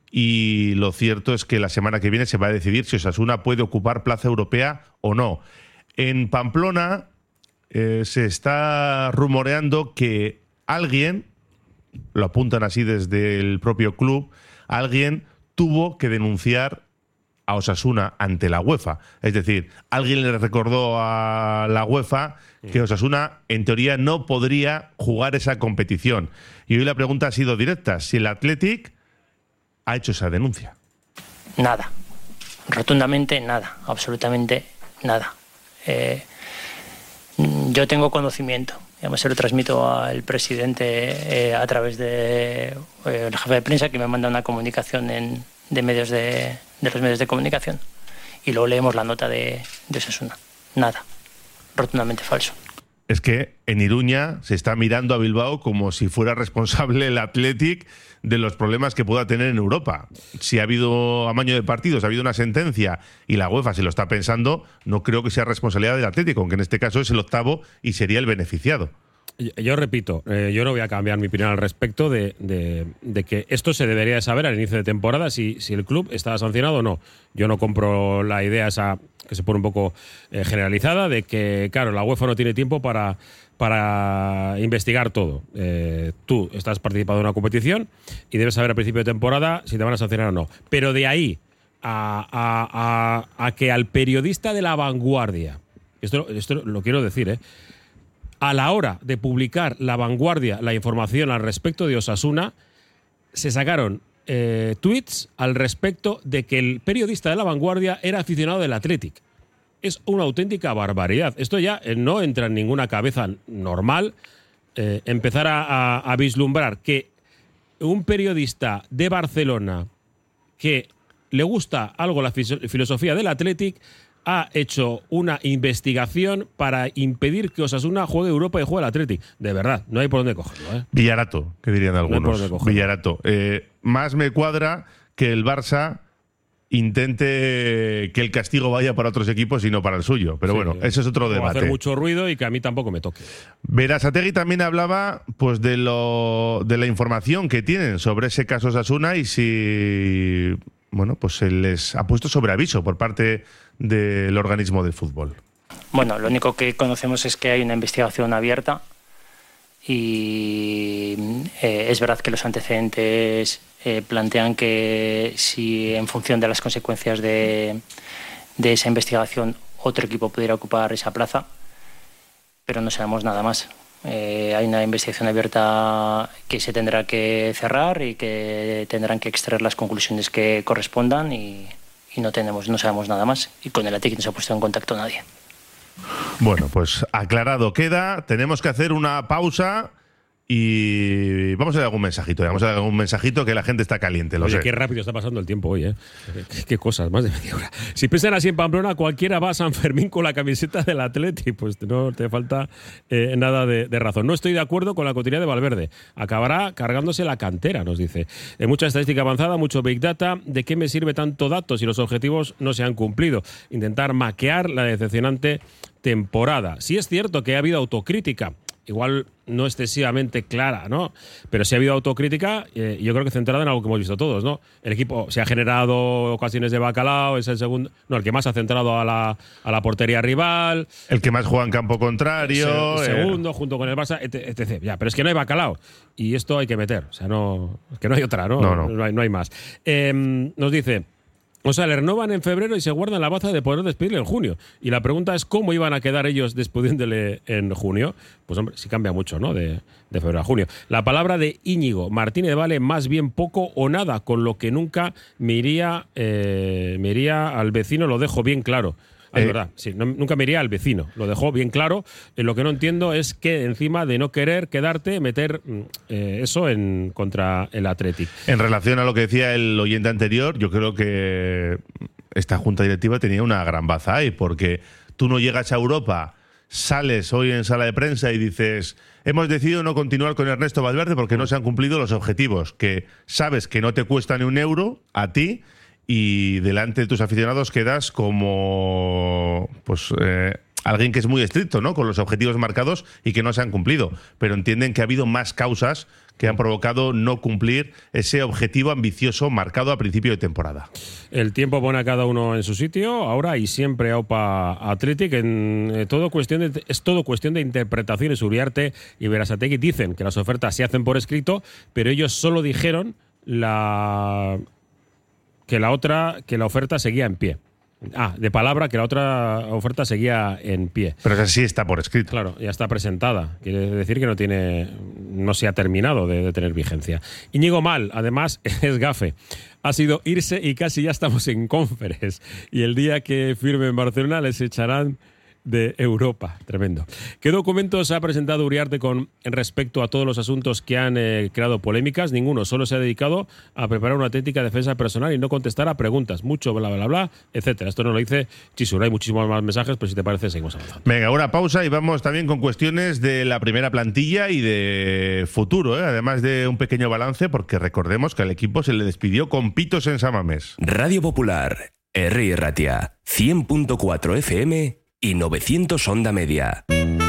A: y lo cierto es que la semana que viene se va a decidir si Osasuna puede ocupar plaza europea o no. En Pamplona eh, se está rumoreando que alguien, lo apuntan así desde el propio club, alguien tuvo que denunciar a Osasuna ante la UEFA. Es decir, alguien le recordó a la UEFA que Osasuna, en teoría, no podría jugar esa competición. Y hoy la pregunta ha sido directa. Si el Athletic ha hecho esa denuncia.
J: Nada. Rotundamente nada. Absolutamente nada. Eh, yo tengo conocimiento. Además, se lo transmito al presidente eh, a través de eh, el jefe de prensa, que me manda una comunicación en, de medios de, de los medios de comunicación. Y luego leemos la nota de, de Osasuna. Nada. Rotundamente falso.
A: es que en Iruña se está mirando a Bilbao como si fuera responsable el Athletic de los problemas que pueda tener en Europa. Si ha habido amaño de partidos, ha habido una sentencia y la UEFA se lo está pensando, no creo que sea responsabilidad del Atlético, aunque en este caso es el octavo y sería el beneficiado.
D: Yo, yo repito, eh, yo no voy a cambiar mi opinión al respecto de, de, de que esto se debería de saber al inicio de temporada si, si el club está sancionado o no. Yo no compro la idea esa que se pone un poco eh, generalizada de que, claro, la UEFA no tiene tiempo para, para investigar todo. Eh, tú estás participando en una competición y debes saber al principio de temporada si te van a sancionar o no. Pero de ahí a, a, a, a que al periodista de La Vanguardia, esto, esto lo quiero decir, ¿eh? A la hora de publicar La Vanguardia la información al respecto de Osasuna, se sacaron eh, tweets al respecto de que el periodista de La Vanguardia era aficionado del Athletic. Es una auténtica barbaridad. Esto ya eh, no entra en ninguna cabeza normal. Eh, empezar a, a, a vislumbrar que un periodista de Barcelona que le gusta algo la filosofía del Athletic ha hecho una investigación para impedir que Osasuna juegue Europa y juegue el Athletic. De verdad, no hay por dónde cogerlo, ¿eh?
A: Villarato, que dirían algunos.
D: No hay por dónde cogerlo.
A: Villarato. Eh, más me cuadra que el Barça intente que el castigo vaya para otros equipos y no para el suyo. Pero
D: Sí,
A: bueno, ese es otro
D: va a
A: debate.
D: hacer mucho ruido y que a mí tampoco me toque.
A: Berasategui también hablaba pues de lo de la información que tienen sobre ese caso Osasuna y si bueno, pues se les ha puesto sobre aviso por parte del organismo del fútbol.
J: Bueno, lo único que conocemos es que hay una investigación abierta y eh, es verdad que los antecedentes eh, plantean que si en función de las consecuencias de, de esa investigación otro equipo pudiera ocupar esa plaza, pero no sabemos nada más. Eh, hay una investigación abierta que se tendrá que cerrar y que tendrán que extraer las conclusiones que correspondan y, y no tenemos, no sabemos nada más. Y con el Athletic no se ha puesto en contacto nadie.
A: Bueno, pues aclarado queda. Tenemos que hacer una pausa y vamos a dar algún mensajito. Vamos a dar algún mensajito que la gente está caliente, lo
D: Oye,
A: sé.
D: qué rápido está pasando el tiempo hoy, ¿eh? Qué, qué cosas, más de media hora. Si piensan así en Pamplona, cualquiera va a San Fermín con la camiseta del Atleti, pues no te falta eh, nada de, de razón. No estoy de acuerdo con la continuidad de Valverde. Acabará cargándose la cantera, nos dice. Eh, mucha estadística avanzada, mucho Big Data. ¿De qué me sirve tanto datos si los objetivos no se han cumplido? Intentar maquear la decepcionante temporada. Sí es cierto que ha habido autocrítica. Igual no excesivamente clara, ¿no? Pero sí ha habido autocrítica, eh, yo creo que centrada en algo que hemos visto todos, ¿no? El equipo se ha generado ocasiones de bacalao, es el segundo, no, el que más ha centrado a la, a la portería rival.
A: El que más juega en campo contrario.
D: Se, segundo, eh. junto con el Barça, etcétera. Ya, pero es que no hay bacalao. Y esto hay que meter. O sea, no, es que no hay otra, ¿no?
A: No, no.
D: No hay, no hay más. Eh, nos dice... O sea, le renovan en febrero y se guardan la baza de poder despedirle en junio. Y la pregunta es cómo iban a quedar ellos despidiéndole en junio. Pues hombre, sí cambia mucho, ¿no? De, de febrero a junio. La palabra de Íñigo Martínez vale más bien poco o nada, con lo que nunca me iría, eh, me iría al vecino, lo dejo bien claro. Es eh, verdad, sí, no, nunca me iría al vecino, lo dejó bien claro. Eh, lo que no entiendo es que encima de no querer quedarte, meter eh, eso en contra el Athletic.
A: En relación a lo que decía el oyente anterior, yo creo que esta junta directiva tenía una gran baza ahí, porque tú no llegas a Europa, sales hoy en sala de prensa y dices: hemos decidido no continuar con Ernesto Valverde porque no se han cumplido los objetivos, que sabes que no te cuesta ni un euro a ti, y delante de tus aficionados quedas como pues eh, alguien que es muy estricto, ¿no?, con los objetivos marcados y que no se han cumplido, pero entienden que ha habido más causas que han provocado no cumplir ese objetivo ambicioso marcado a principio de temporada.
D: El tiempo pone a cada uno en su sitio, ahora y siempre aupa Athletic. En, eh, todo cuestión de, es todo cuestión de interpretaciones. Uriarte y Berasategui dicen que las ofertas se hacen por escrito, pero ellos solo dijeron la... que la otra, que la oferta seguía en pie. Ah, de palabra, que la otra oferta seguía en pie.
A: Pero esa sí está por escrito.
D: Claro, ya está presentada. Quiere decir que no tiene, no se ha terminado de, de tener vigencia. Íñigo Mal, además, es gafe. Ha sido irse y casi ya estamos en Conference. Y el día que firme en Barcelona les echarán de Europa. Tremendo. ¿Qué documentos ha presentado Uriarte con respecto a todos los asuntos que han eh, creado polémicas? Ninguno. Solo se ha dedicado a preparar una auténtica defensa personal y no contestar a preguntas. Mucho bla, bla, bla, etcétera. Esto no lo dice Chisura. Hay muchísimos más mensajes, pero si te parece, seguimos avanzando.
A: Venga, una pausa y vamos también con cuestiones de la primera plantilla y de futuro, ¿eh? Además de un pequeño balance, porque recordemos que al equipo se le despidió con pitos en San Mamés.
C: Radio Popular, Herri Ratia, cien punto cuatro F M y novecientos onda media.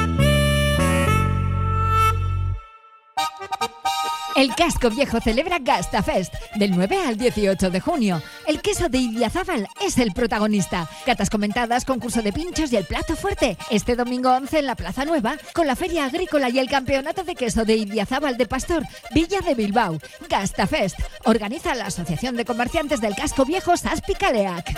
L: El Casco Viejo celebra Gastafest del nueve al dieciocho de junio. El queso de Idiazábal es el protagonista. Catas comentadas, concurso de pinchos y el plato fuerte. Este domingo once en la Plaza Nueva, con la Feria Agrícola y el Campeonato de Queso de Idiazábal de Pastor, Villa de Bilbao. Gastafest. Organiza la Asociación de Comerciantes del Casco Viejo Saspicaleac.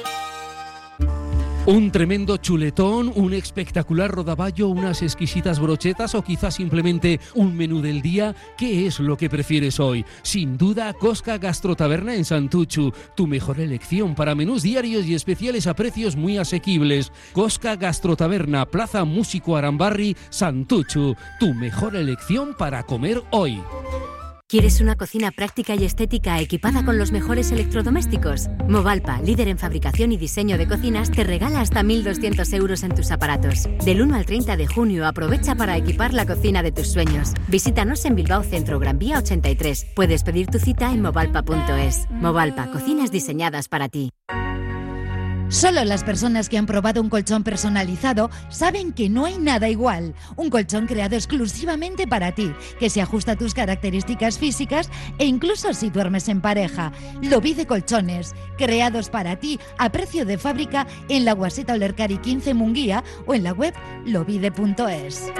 Q: Un tremendo chuletón, un espectacular rodaballo, unas exquisitas brochetas o quizás simplemente un menú del día. ¿Qué es lo que prefieres hoy? Sin duda, Cosca Gastrotaberna en Santuchu, tu mejor elección para menús diarios y especiales a precios muy asequibles. Cosca Gastrotaberna, Plaza Músico Arambarri, Santuchu, tu mejor elección para comer hoy.
B: ¿Quieres una cocina práctica y estética equipada con los mejores electrodomésticos? Movalpa, líder en fabricación y diseño de cocinas, te regala hasta mil doscientos euros en tus aparatos. Del uno al treinta de junio aprovecha para equipar la cocina de tus sueños. Visítanos en Bilbao Centro, Gran Vía ochenta y tres. Puedes pedir tu cita en movalpa punto es. Movalpa, cocinas diseñadas para ti.
E: Solo las personas que han probado un colchón personalizado saben que no hay nada igual. Un colchón creado exclusivamente para ti, que se ajusta a tus características físicas e incluso si duermes en pareja. Lobide Colchones, creados para ti a precio de fábrica en la Guaseta Olercari quince Munguía o en la web lobide punto es.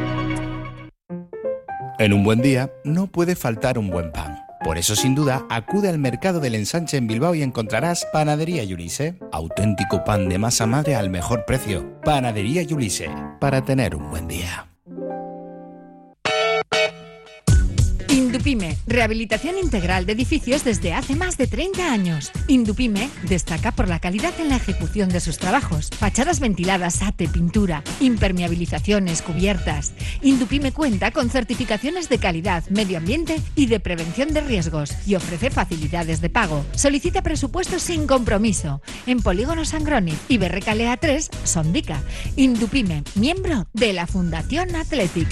S: En un buen día no puede faltar un buen pan. Por eso, sin duda, acude al Mercado del Ensanche en Bilbao y encontrarás Panadería Yulise. Auténtico pan de masa madre al mejor precio. Panadería Yulise, para tener un buen día.
L: Indupime, rehabilitación integral de edificios desde hace más de treinta años. Indupime destaca por la calidad en la ejecución de sus trabajos. Fachadas ventiladas, ate, pintura, impermeabilizaciones, cubiertas. Indupime cuenta con certificaciones de calidad, medio ambiente y de prevención de riesgos y ofrece facilidades de pago. Solicita presupuestos sin compromiso en Polígono Sangroni y Berrecalea tres, Sondica. Indupime, miembro de la Fundación Athletic.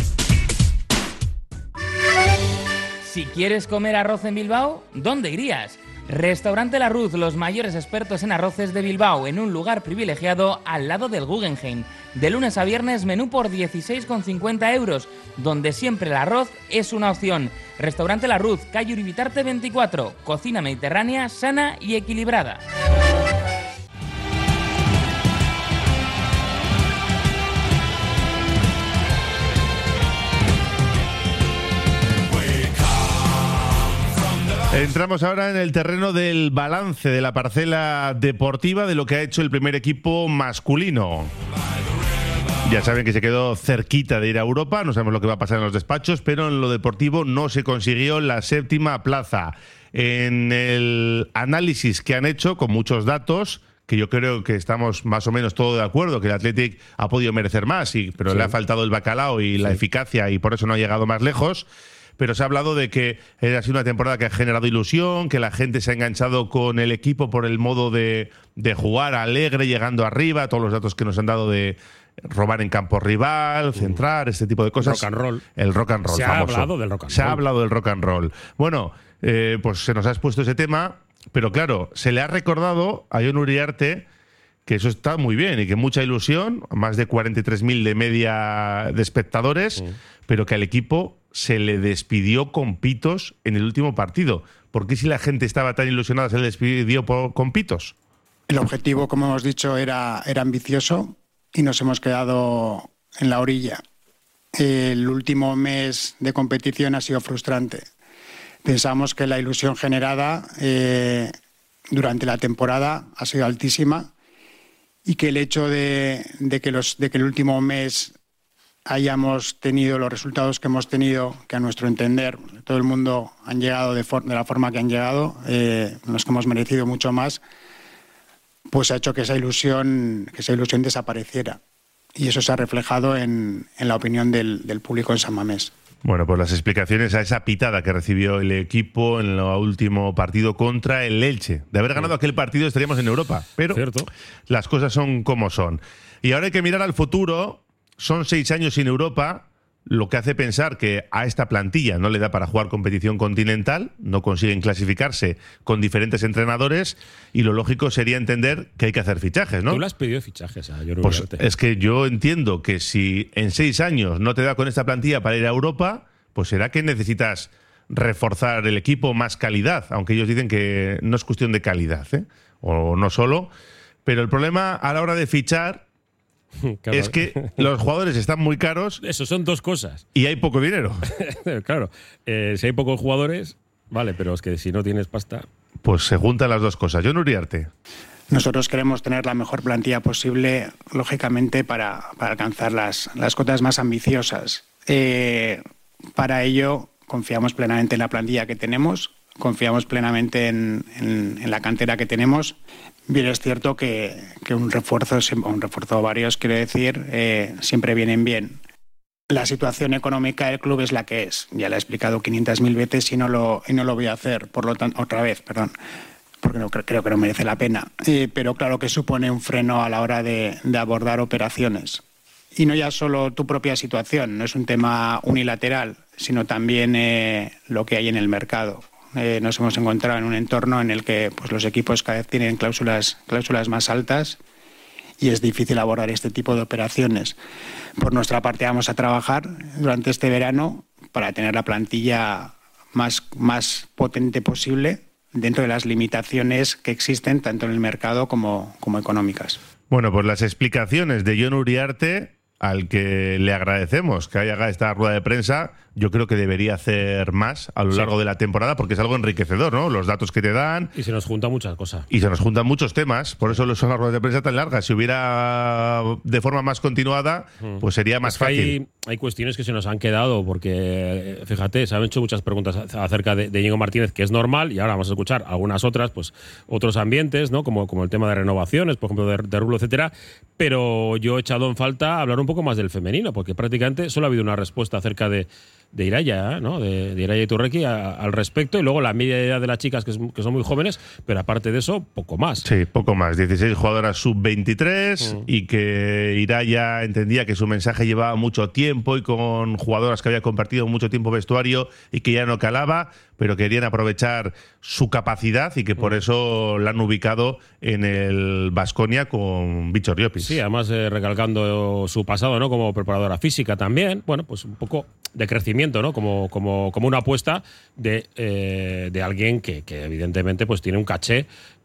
T: Si quieres comer arroz en Bilbao, ¿dónde irías? Restaurante La Ruz, los mayores expertos en arroces de Bilbao, en un lugar privilegiado al lado del Guggenheim. De lunes a viernes, menú por dieciséis con cincuenta euros, donde siempre el arroz es una opción. Restaurante La Ruz, calle Uribitarte veinticuatro, cocina mediterránea, sana y equilibrada.
A: Entramos ahora en el terreno del balance de la parcela deportiva de lo que ha hecho el primer equipo masculino. Ya saben que se quedó cerquita de ir a Europa, no sabemos lo que va a pasar en los despachos, pero en lo deportivo no se consiguió la séptima plaza. En el análisis que han hecho, con muchos datos, que yo creo que estamos más o menos todos de acuerdo, que el Athletic ha podido merecer más, y, pero sí. le ha faltado el bacalao y sí. la eficacia, y por eso no ha llegado más lejos. Pero se ha hablado de que ha sido una temporada que ha generado ilusión, que la gente se ha enganchado con el equipo por el modo de, de jugar alegre, llegando arriba, todos los datos que nos han dado de robar en campo rival, centrar, este tipo de cosas.
D: Rock and roll.
A: El rock and roll
D: se
A: famoso.
D: Se ha hablado del rock and roll.
A: Se ha hablado del rock and roll. Bueno, eh, pues se nos ha expuesto ese tema, pero claro, se le ha recordado a Jon Uriarte que eso está muy bien y que mucha ilusión, más de cuarenta y tres mil de media de espectadores, sí. pero que al equipo se le despidió con pitos en el último partido. ¿Por qué si la gente estaba tan ilusionada se le despidió por, con pitos?
K: El objetivo, como hemos dicho, era, era ambicioso y nos hemos quedado en la orilla. El último mes de competición ha sido frustrante. Pensamos que la ilusión generada eh, durante la temporada ha sido altísima y que el hecho de, de, que los, de que el último mes hayamos tenido los resultados que hemos tenido, que a nuestro entender todo el mundo han llegado de, for- de la forma que han llegado, eh, los que hemos merecido mucho más, pues ha hecho que esa ilusión, que esa ilusión desapareciera. y eso se ha reflejado en, en la opinión del, del público en San Mamés.
A: Bueno, pues las explicaciones a esa pitada que recibió el equipo en el último partido contra el Elche. De haber ganado aquel partido estaríamos en Europa, pero
D: Cierto.
A: las cosas son como son. Y ahora hay que mirar al futuro. Son seis años sin Europa, lo que hace pensar que a esta plantilla no le da para jugar competición continental, no consiguen clasificarse con diferentes entrenadores, y lo lógico sería entender que hay que hacer fichajes, ¿no?
D: Tú le has pedido fichajes a Yoru
A: Pues
D: Uriarte.
A: es que yo entiendo que si en seis años no te da con esta plantilla para ir a Europa, pues será que necesitas reforzar el equipo, más calidad, aunque ellos dicen que no es cuestión de calidad, ¿eh? O no solo. Pero el problema a la hora de fichar
D: Claro.
A: es que los jugadores están muy caros.
D: Eso son dos cosas.
A: Y hay poco dinero.
D: Claro, eh, si hay pocos jugadores, vale, pero es que si no tienes pasta...
A: Pues se juntan las dos cosas. Yoru Uriarte.
K: Nosotros queremos tener la mejor plantilla posible, lógicamente, para, para alcanzar las, las cotas más ambiciosas. Eh, para ello, confiamos plenamente en la plantilla que tenemos, confiamos plenamente en, en, en la cantera que tenemos. Bien, es cierto que, que un refuerzo, un refuerzo o varios, quiero decir, eh, siempre vienen bien. La situación económica del club es la que es. Ya la he explicado quinientas mil veces y no lo, y no lo voy a hacer, por lo tanto, otra vez, perdón, porque no, creo que no merece la pena. Eh, pero claro que supone un freno a la hora de, de abordar operaciones. Y no ya solo tu propia situación, no es un tema unilateral, sino también eh, lo que hay en el mercado. Eh, nos hemos encontrado en un entorno en el que pues, los equipos cada vez tienen cláusulas, cláusulas más altas y es difícil abordar este tipo de operaciones. Por nuestra parte vamos a trabajar durante este verano para tener la plantilla más, más potente posible dentro de las limitaciones que existen tanto en el mercado como, como económicas.
A: Bueno, pues las explicaciones de Yoru Uriarte, al que le agradecemos que haya esta rueda de prensa. Yo creo que debería hacer más a lo largo sí. de la temporada, porque es algo enriquecedor, ¿no? Los datos que te dan.
D: Y se nos juntan muchas cosas.
A: Y se nos juntan muchos temas, por eso son las ruedas de prensa tan largas. Si hubiera de forma más continuada, pues sería más
D: es que
A: fácil.
D: Hay, hay cuestiones que se nos han quedado, porque, fíjate, se han hecho muchas preguntas acerca de, de Íñigo Martínez, que es normal, y ahora vamos a escuchar algunas otras, pues otros ambientes, ¿no? Como, como el tema de renovaciones, por ejemplo, de, de Rulo, etcétera. Pero yo he echado en falta hablar un poco más del femenino, porque prácticamente solo ha habido una respuesta acerca de de Iraya, ¿no? De, de Iraya Iturreki a, al respecto, y luego la media edad de las chicas que, es, que son muy jóvenes, pero aparte de eso, poco más.
A: Sí, poco más. dieciséis jugadoras sub veintitrés mm. y que Iraya entendía que su mensaje llevaba mucho tiempo y con jugadoras que había compartido mucho tiempo vestuario y que ya no calaba, pero querían aprovechar su capacidad y que por eso la han ubicado en el Baskonia con Bichor Llopis.
D: Sí, además eh, recalcando su pasado, ¿no? Como preparadora física también, bueno, pues un poco de crecimiento, ¿no? Como, como, como una apuesta de, eh, de alguien que, que evidentemente pues tiene un caché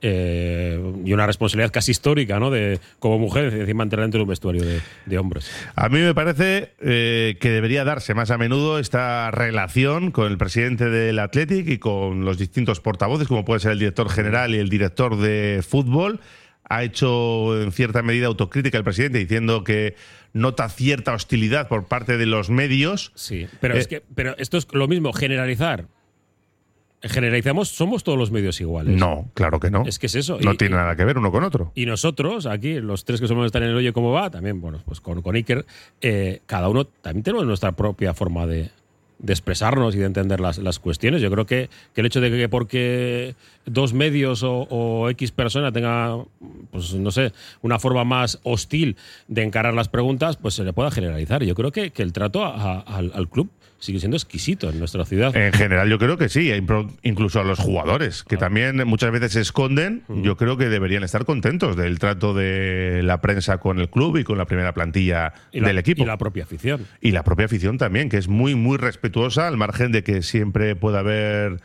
D: eh, y una responsabilidad casi histórica, ¿no? De, como mujer, encima entrar dentro de un vestuario de, de hombres.
A: A mí me parece eh, que debería darse más a menudo esta relación con el presidente del Athletic y con los distintos portavoces, como puede ser el director general y el director de fútbol. Ha hecho en cierta medida autocrítica el presidente, diciendo que nota cierta hostilidad por parte de los medios.
D: Sí, pero
A: eh,
D: es que pero esto es lo mismo, generalizar. Generalizamos, somos todos los medios iguales.
A: No, claro que no.
D: Es que es eso.
A: No
D: y,
A: tiene nada que ver uno con otro.
D: Y nosotros, aquí, los tres que somos estar en el Oye Cómo Va, también, bueno, pues con, con Iker, eh, cada uno también tenemos nuestra propia forma de, de expresarnos y de entender las, las cuestiones. Yo creo que, que el hecho de que porque dos medios o, o X persona tenga, pues no sé, una forma más hostil de encarar las preguntas, pues se le pueda generalizar. Yo creo que, que el trato a, a, al, al club sigue siendo exquisito en nuestra ciudad.
A: En general yo creo que sí, incluso a los jugadores, que también muchas veces se esconden. Uh-huh. Yo creo que deberían estar contentos del trato de la prensa con el club y con la primera plantilla
D: y la,
A: del equipo.
D: Y la propia afición.
A: Y la propia afición también, que es muy, muy respetuosa, al margen de que siempre pueda haber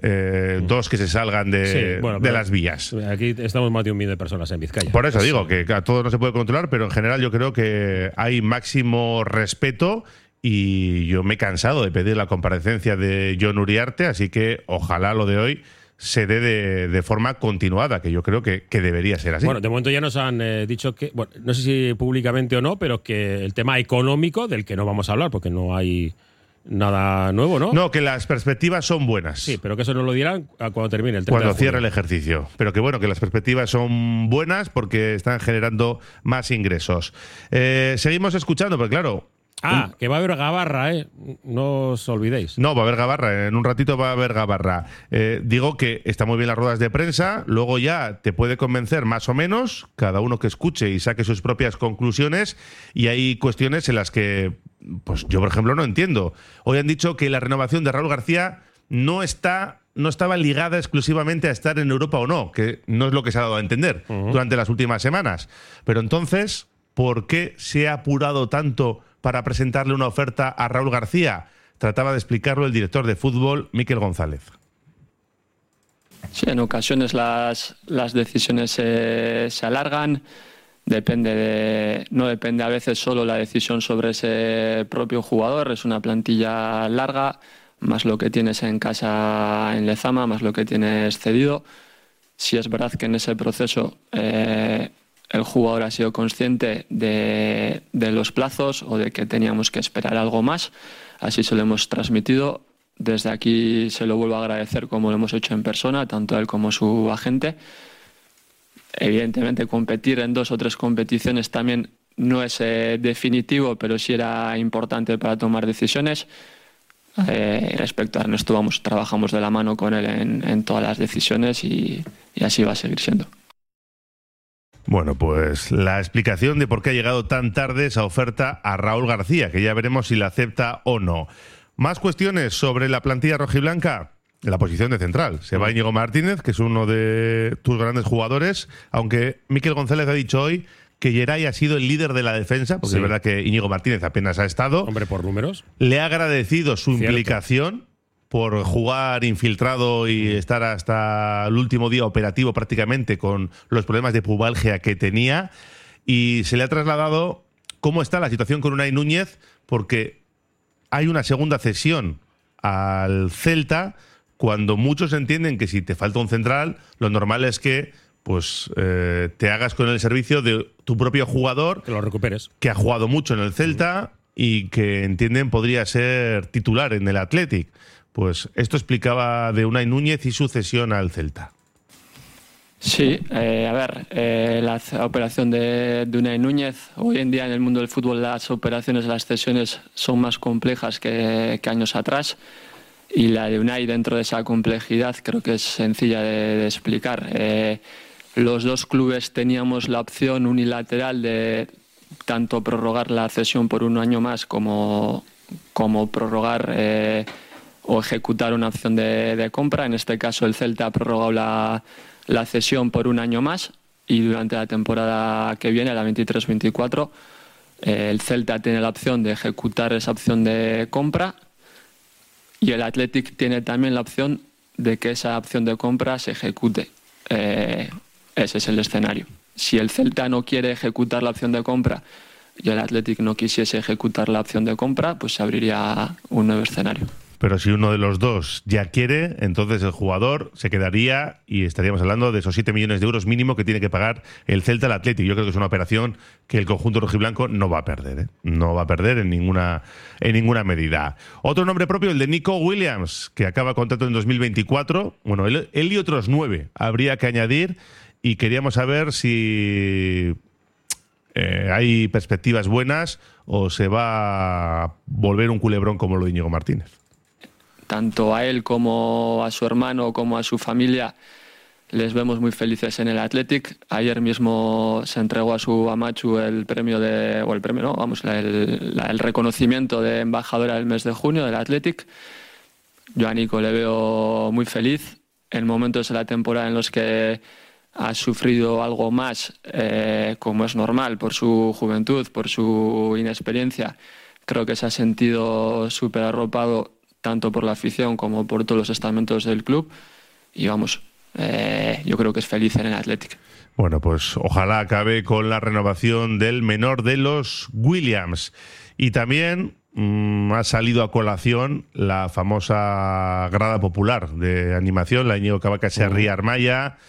A: eh, dos que se salgan de,
D: sí, bueno,
A: de las vías.
D: Aquí estamos más de un millón de personas en Vizcaya.
A: Por eso digo que a todo no se puede controlar, pero en general yo creo que hay máximo respeto. Y yo me he cansado de pedir la comparecencia de Yoru Uriarte, así que ojalá lo de hoy se dé de, de forma continuada, que yo creo que, que debería ser así.
D: Bueno, de momento ya nos han eh, dicho que, bueno, no sé si públicamente o no, pero que el tema económico, del que no vamos a hablar porque no hay nada nuevo, ¿no?
A: No, que las perspectivas son buenas.
D: Sí, pero que eso no lo dirán cuando termine el
A: Cuando cierre el ejercicio. Pero que bueno, que las perspectivas son buenas porque están generando más ingresos. Eh, seguimos escuchando, porque claro...
D: Ah,
A: un...
D: que va a haber gabarra, ¿eh? No os olvidéis.
A: No, va a haber gabarra. En un ratito va a haber gabarra. Eh, digo que está muy bien las ruedas de prensa. Luego ya te puede convencer más o menos, cada uno que escuche y saque sus propias conclusiones. Y hay cuestiones en las que, pues yo, por ejemplo, no entiendo. Hoy han dicho que la renovación de Raúl García no está... no estaba ligada exclusivamente a estar en Europa o no, que no es lo que se ha dado a entender uh-huh. durante las últimas semanas. Pero entonces, ¿por qué se ha apurado tanto para presentarle una oferta a Raúl García? Trataba de explicarlo el director de fútbol, Miquel González.
U: Sí, en ocasiones las, las decisiones eh, se alargan. Depende de, no depende a veces solo la decisión sobre ese propio jugador. Es una plantilla larga, más lo que tienes en casa en Lezama, más lo que tienes cedido. Sí es verdad que en ese proceso eh, el jugador ha sido consciente de, de los plazos o de que teníamos que esperar algo más. Así se lo hemos transmitido. Desde aquí se lo vuelvo a agradecer como lo hemos hecho en persona, tanto él como su agente. Evidentemente competir en dos o tres competiciones también no es eh, definitivo, pero sí era importante para tomar decisiones. Eh, respecto a Ernesto, vamos, trabajamos de la mano con él en, en todas las decisiones y, y así va a seguir siendo.
A: Bueno, pues la explicación de por qué ha llegado tan tarde esa oferta a Raúl García, que ya veremos si la acepta o no. Más cuestiones sobre la plantilla rojiblanca. La posición de central. Se va Íñigo Martínez, que es uno de tus grandes jugadores, aunque Miquel González ha dicho hoy que Geray ha sido el líder de la defensa, porque sí. es verdad que Íñigo Martínez apenas ha estado.
D: Hombre, por números.
A: Le ha agradecido su
D: Cierto.
A: implicación por jugar infiltrado y estar hasta el último día operativo prácticamente con los problemas de pubalgia que tenía, y se le ha trasladado cómo está la situación con Unai Núñez, porque hay una segunda cesión al Celta, cuando muchos entienden que si te falta un central, lo normal es que pues eh, te hagas con el servicio de tu propio jugador,
D: que lo recuperes,
A: que ha jugado mucho en el Celta y que entienden podría ser titular en el Athletic. Pues esto explicaba de Unai Núñez y su cesión al Celta.
U: Sí, eh, a ver, eh, la operación de, de Unai Núñez, hoy en día en el mundo del fútbol las operaciones, las cesiones son más complejas que, que años atrás, y la de Unai, dentro de esa complejidad, creo que es sencilla de, de explicar. Eh, los dos clubes teníamos la opción unilateral de tanto prorrogar la cesión por un año más como, como prorrogar eh, o ejecutar una opción de, de compra. En este caso el Celta ha prorrogado la, la cesión por un año más, y durante la temporada que viene, la veintitrés veinticuatro, eh, el Celta tiene la opción de ejecutar esa opción de compra, y el Athletic tiene también la opción de que esa opción de compra se ejecute. Eh, ese es el escenario. Si el Celta no quiere ejecutar la opción de compra y el Athletic no quisiese ejecutar la opción de compra, pues se abriría un nuevo escenario.
A: Pero si uno de los dos ya quiere, entonces el jugador se quedaría y estaríamos hablando de esos siete millones de euros mínimo que tiene que pagar el Celta al Athletic. Yo creo que es una operación que el conjunto rojiblanco no va a perder, ¿eh? No va a perder en ninguna, en ninguna medida. Otro nombre propio, el de Nico Williams, que acaba contrato en dos mil veinticuatro. Bueno, él, él y otros nueve habría que añadir, y queríamos saber si eh, hay perspectivas buenas o se va a volver un culebrón como lo de Íñigo Martínez.
U: Tanto a él como a su hermano como a su familia les vemos muy felices en el Athletic. Ayer mismo se entregó a su Amachu el premio de, o el premio no, vamos, el, la, el reconocimiento de embajadora del mes de junio del Athletic. Yo a Nico le veo muy feliz. En momentos de la temporada en los que ha sufrido algo más, eh, como es normal, por su juventud, por su inexperiencia, creo que se ha sentido súper arropado tanto por la afición como por todos los estamentos del club, y vamos, eh, yo creo que es feliz en el Athletic.
A: Bueno, pues ojalá acabe con la renovación del menor de los Williams. Y también mmm, ha salido a colación la famosa grada popular de animación, la Íñigo Cabacas Arría Armaya,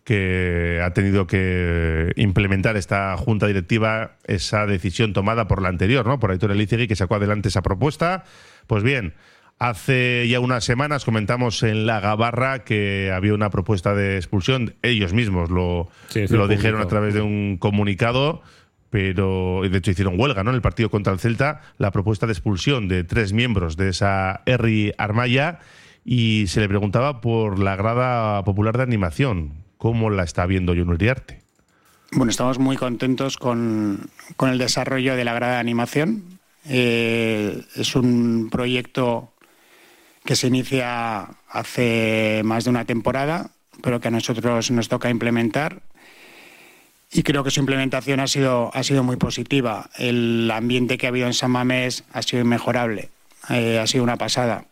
A: que ha tenido que implementar esta junta directiva esa decisión tomada por la anterior, ¿no? Por Aitor Elizegui, que sacó adelante esa propuesta. Pues bien, hace ya unas semanas comentamos en La Gabarra que había una propuesta de expulsión. Ellos mismos lo, sí, lo dijeron a través de un comunicado, pero de hecho hicieron huelga, ¿no? En el partido contra el Celta, la propuesta de expulsión de tres miembros de esa Herri Armaya, y se le preguntaba por la grada popular de animación. ¿Cómo la está viendo Jon Uriarte?
K: Bueno, estamos muy contentos con, con el desarrollo de la grada de animación. Eh, es un proyecto que se inicia hace más de una temporada, pero que a nosotros nos toca implementar. Y creo que su implementación ha sido, ha sido muy positiva. El ambiente que ha habido en San Mamés ha sido inmejorable, eh, ha sido una pasada.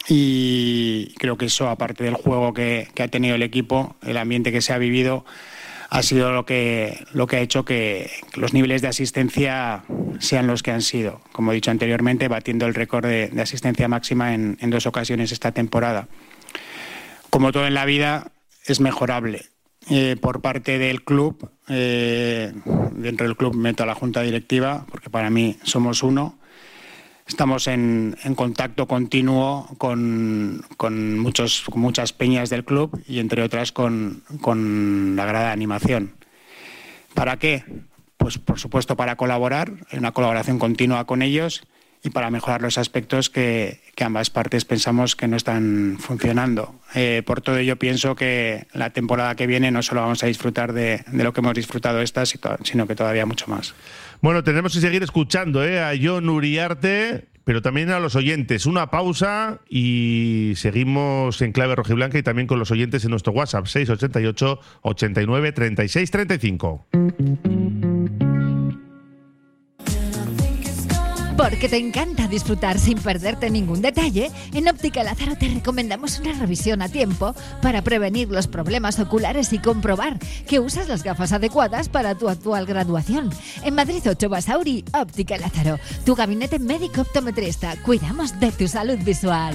K: Y creo que eso, aparte del juego que, que ha tenido el equipo, el ambiente que se ha vivido, ha sido lo que, lo que ha hecho que los niveles de asistencia sean los que han sido. Como he dicho anteriormente, batiendo el récord de, de asistencia máxima en, en dos ocasiones esta temporada. Como todo en la vida, es mejorable. Eh, por parte del club, eh, dentro del club meto a la junta directiva, porque para mí somos uno. Estamos en, en contacto continuo con, con, muchos, con muchas peñas del club y, entre otras, con, con la grada de animación. ¿Para qué? Pues, por supuesto, para colaborar, en una colaboración continua con ellos y para mejorar los aspectos que, que ambas partes pensamos que no están funcionando. Eh, por todo ello, pienso que la temporada que viene no solo vamos a disfrutar de, de lo que hemos disfrutado esta, sino que todavía mucho más.
A: Bueno, tenemos que seguir escuchando ¿eh? a Jon Uriarte, pero también a los oyentes. Una pausa y seguimos en clave rojiblanca y también con los oyentes en nuestro WhatsApp seis ochenta y ocho, ochenta y nueve, treinta y seis, treinta y cinco.
E: Porque te encanta disfrutar sin perderte ningún detalle, en Óptica Lázaro te recomendamos una revisión a tiempo para prevenir los problemas oculares y comprobar que usas las gafas adecuadas para tu actual graduación. En Madrid ocho Basauri, Óptica Lázaro, tu gabinete médico optometrista. Cuidamos de tu salud visual.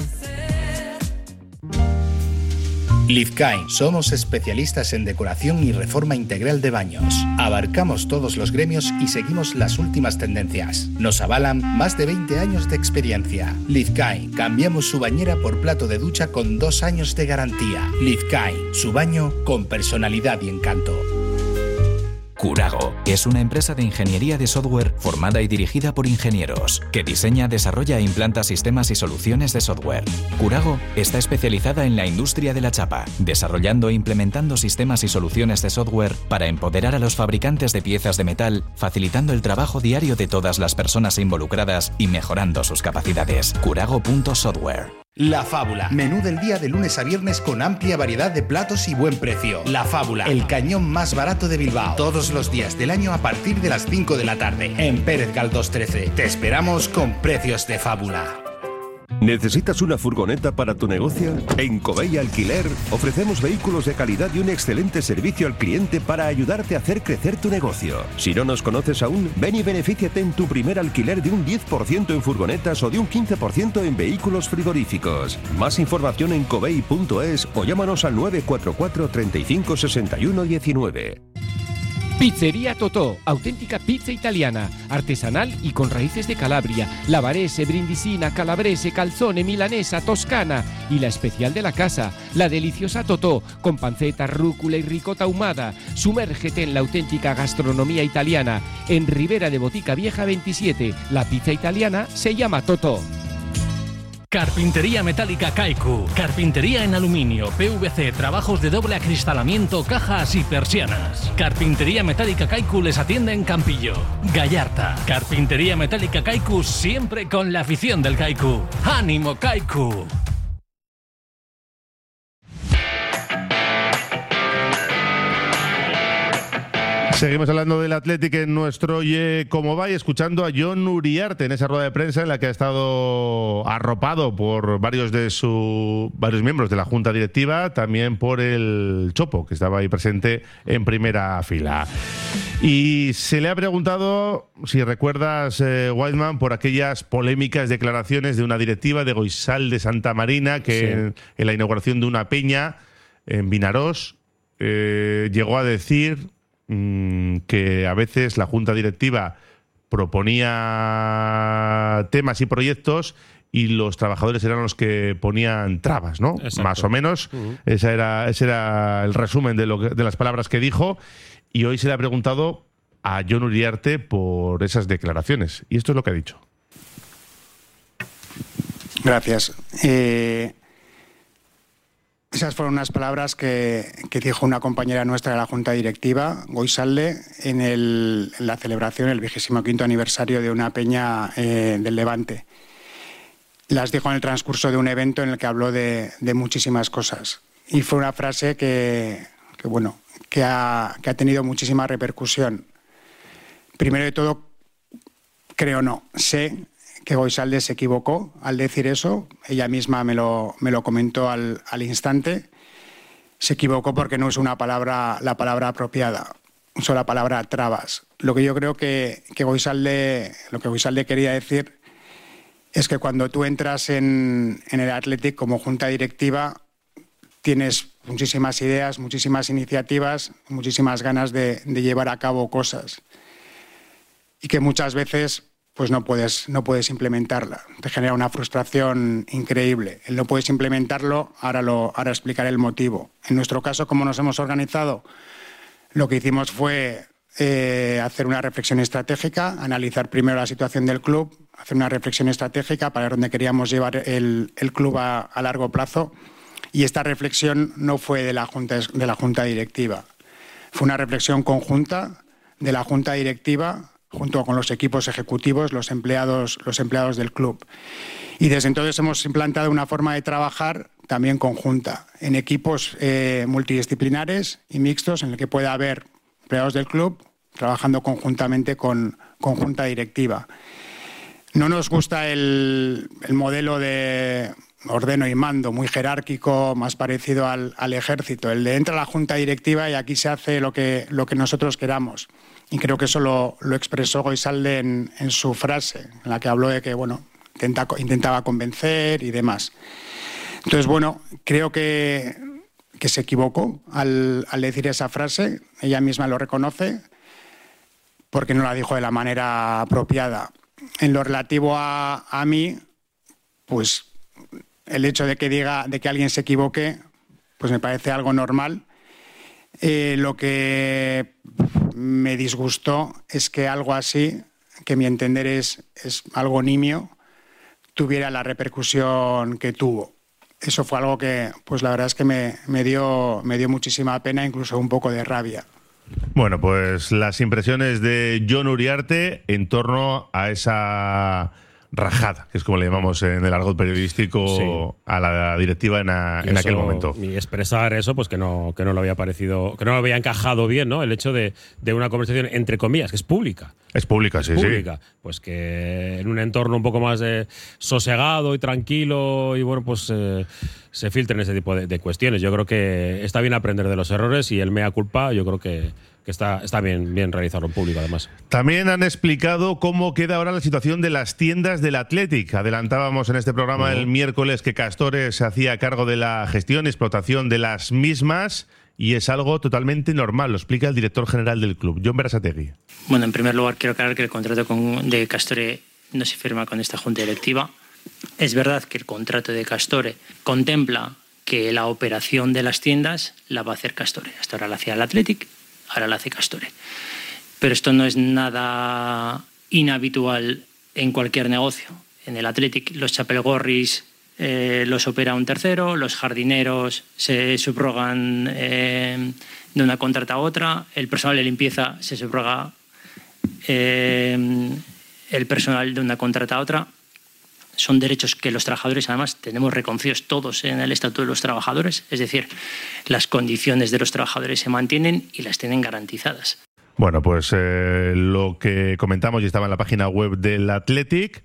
S: Lifkain. Somos especialistas en decoración y reforma integral de baños. Abarcamos todos los gremios y seguimos las últimas tendencias. Nos avalan más de veinte años de experiencia. Lifkain. Cambiamos su bañera por plato de ducha con dos años de garantía. Lifkain. Su baño con personalidad y encanto.
F: Curago es una empresa de ingeniería de software formada y dirigida por ingenieros, que diseña, desarrolla e implanta sistemas y soluciones de software. Curago está especializada en la industria de la chapa, desarrollando e implementando sistemas y soluciones de software para empoderar a los fabricantes de piezas de metal, facilitando el trabajo diario de todas las personas involucradas y mejorando sus capacidades. Curago punto software.
S: La Fábula. Menú del día de lunes a viernes con amplia variedad de platos y buen precio. La Fábula. El cañón más barato de Bilbao. Todos los días del año a partir de las cinco de la tarde. En Pérez Galdós trece. Te esperamos con precios de fábula.
V: ¿Necesitas una furgoneta para tu negocio? En Covey Alquiler ofrecemos vehículos de calidad y un excelente servicio al cliente para ayudarte a hacer crecer tu negocio. Si no nos conoces aún, ven y benefíciate en tu primer alquiler de un diez por ciento en furgonetas o de un quince por ciento en vehículos frigoríficos. Más información en covey punto es o llámanos al nueve cuatro cuatro, treinta y cinco, sesenta y uno, diecinueve.
Q: Pizzería Totò, auténtica pizza italiana, artesanal y con raíces de Calabria, lavarese, brindisina, calabrese, calzone, milanesa, toscana y la especial de la casa, la deliciosa Totò, con panceta, rúcula y ricota ahumada. Sumérgete en la auténtica gastronomía italiana. En Ribera de Botica Vieja veintisiete, la pizza italiana se llama Totò.
W: Carpintería metálica Kaiku. Carpintería en aluminio, P V C, trabajos de doble acristalamiento, cajas y persianas. Carpintería metálica Kaiku les atiende en Campillo, Gallarta. Carpintería metálica Kaiku siempre con la afición del Kaiku. ¡Ánimo Kaiku!
A: Seguimos hablando del Athletic en nuestro Oye Cómo Va y escuchando a Jon Uriarte en esa rueda de prensa en la que ha estado arropado por varios de sus varios miembros de la Junta Directiva, también por el Chopo, que estaba ahí presente en primera fila. Y se le ha preguntado, si recuerdas, eh, Whiteman, por aquellas polémicas declaraciones de una directiva de Goizal de Santa Marina que sí. en, en la inauguración de una peña en Vinarós eh, llegó a decir mmm, que a veces la junta directiva proponía temas y proyectos y los trabajadores eran los que ponían trabas, ¿no?
D: Exacto.
A: Más o menos.
D: Uh-huh.
A: Esa era, ese era el resumen de, lo que, de las palabras que dijo. Y hoy se le ha preguntado a Jon Uriarte por esas declaraciones. Y esto es lo que ha dicho.
K: Gracias. Eh, esas fueron unas palabras que, que dijo una compañera nuestra de la Junta Directiva, Goizalde, en, el, en la celebración, el vigésimo quinto aniversario de una peña eh, del Levante. Las dijo en el transcurso de un evento en el que habló de, de muchísimas cosas. Y fue una frase que, que, bueno, que ha, que ha tenido muchísima repercusión. Primero de todo, creo no, sé que Goizalde se equivocó al decir eso. Ella misma me lo, me lo comentó al, al instante. Se equivocó porque no usó una palabra, la palabra apropiada. Usó la palabra trabas. Lo que yo creo que, que Goizalde, lo que Goizalde quería decir es que cuando tú entras en, en el Athletic como junta directiva tienes muchísimas ideas, muchísimas iniciativas, muchísimas ganas de, de llevar a cabo cosas y que muchas veces pues no puedes, no puedes implementarla. Te genera una frustración increíble. El no puedes implementarlo, ahora, lo, ahora explicaré el motivo. En nuestro caso, como nos hemos organizado, lo que hicimos fue eh, hacer una reflexión estratégica, analizar primero la situación del club, hacer una reflexión estratégica para ver dónde queríamos llevar el, el club a, a largo plazo. Y esta reflexión no fue de la junta, de la junta directiva. Fue una reflexión conjunta de la junta directiva junto con los equipos ejecutivos, los empleados, los empleados del club. Y desde entonces hemos implantado una forma de trabajar también conjunta, en equipos eh, multidisciplinares y mixtos, en el que pueda haber empleados del club trabajando conjuntamente con, con junta directiva. No nos gusta el, el modelo de ordeno y mando, muy jerárquico, más parecido al, al ejército. El de entra la junta directiva y aquí se hace lo que, lo que nosotros queramos. Y creo que eso lo, lo expresó Goizalde en, en su frase, en la que habló de que, bueno, intenta, intentaba convencer y demás. Entonces, bueno, creo que, que se equivocó al, al decir esa frase. Ella misma lo reconoce porque no la dijo de la manera apropiada. En lo relativo a, a mí, pues el hecho de que diga, de que alguien se equivoque, pues me parece algo normal. Eh, lo que me disgustó es que algo así, que a mi entender es, es algo nimio, tuviera la repercusión que tuvo. Eso fue algo que, pues la verdad es que me, me dio, me dio muchísima pena, incluso un poco de rabia.
A: Bueno, pues las impresiones de Jon Uriarte en torno a esa rajada, que es como le llamamos en el argot periodístico, sí, a la directiva en, a, en aquel momento.
D: Y expresar eso, pues que no, que no le había parecido, que no le había encajado bien, ¿no? El hecho de, de una conversación entre comillas, que es pública.
A: Es pública,
D: es
A: sí,
D: pública.
A: sí.
D: Pues que en un entorno un poco más de sosegado y tranquilo y bueno, pues eh, se filtren ese tipo de, de cuestiones. Yo creo que está bien aprender de los errores y el mea culpa, yo creo que que está, está bien, bien realizarlo en público, además.
A: También han explicado cómo queda ahora la situación de las tiendas del Athletic. Adelantábamos en este programa uh-huh. el miércoles que Castore se hacía cargo de la gestión y explotación de las mismas y es algo totalmente normal, lo explica el director general del club, Jon Berasategui.
J: Bueno, en primer lugar quiero aclarar que el contrato con, de Castore no se firma con esta junta directiva. Es verdad que el contrato de Castore contempla que la operación de las tiendas la va a hacer Castore. Hasta ahora la hacía el Athletic, ahora la hace Castore. Pero esto no es nada inhabitual en cualquier negocio. En el Athletic los chapelgorris eh, los opera un tercero, los jardineros se subrogan eh, de una contrata a otra, el personal de limpieza se subroga eh, el personal de una contrata a otra. Son derechos que los trabajadores, además, tenemos reconocidos todos en el Estatuto de los Trabajadores, es decir, las condiciones de los trabajadores se mantienen y las tienen garantizadas.
A: Bueno, pues eh, lo que comentamos y estaba en la página web del Athletic,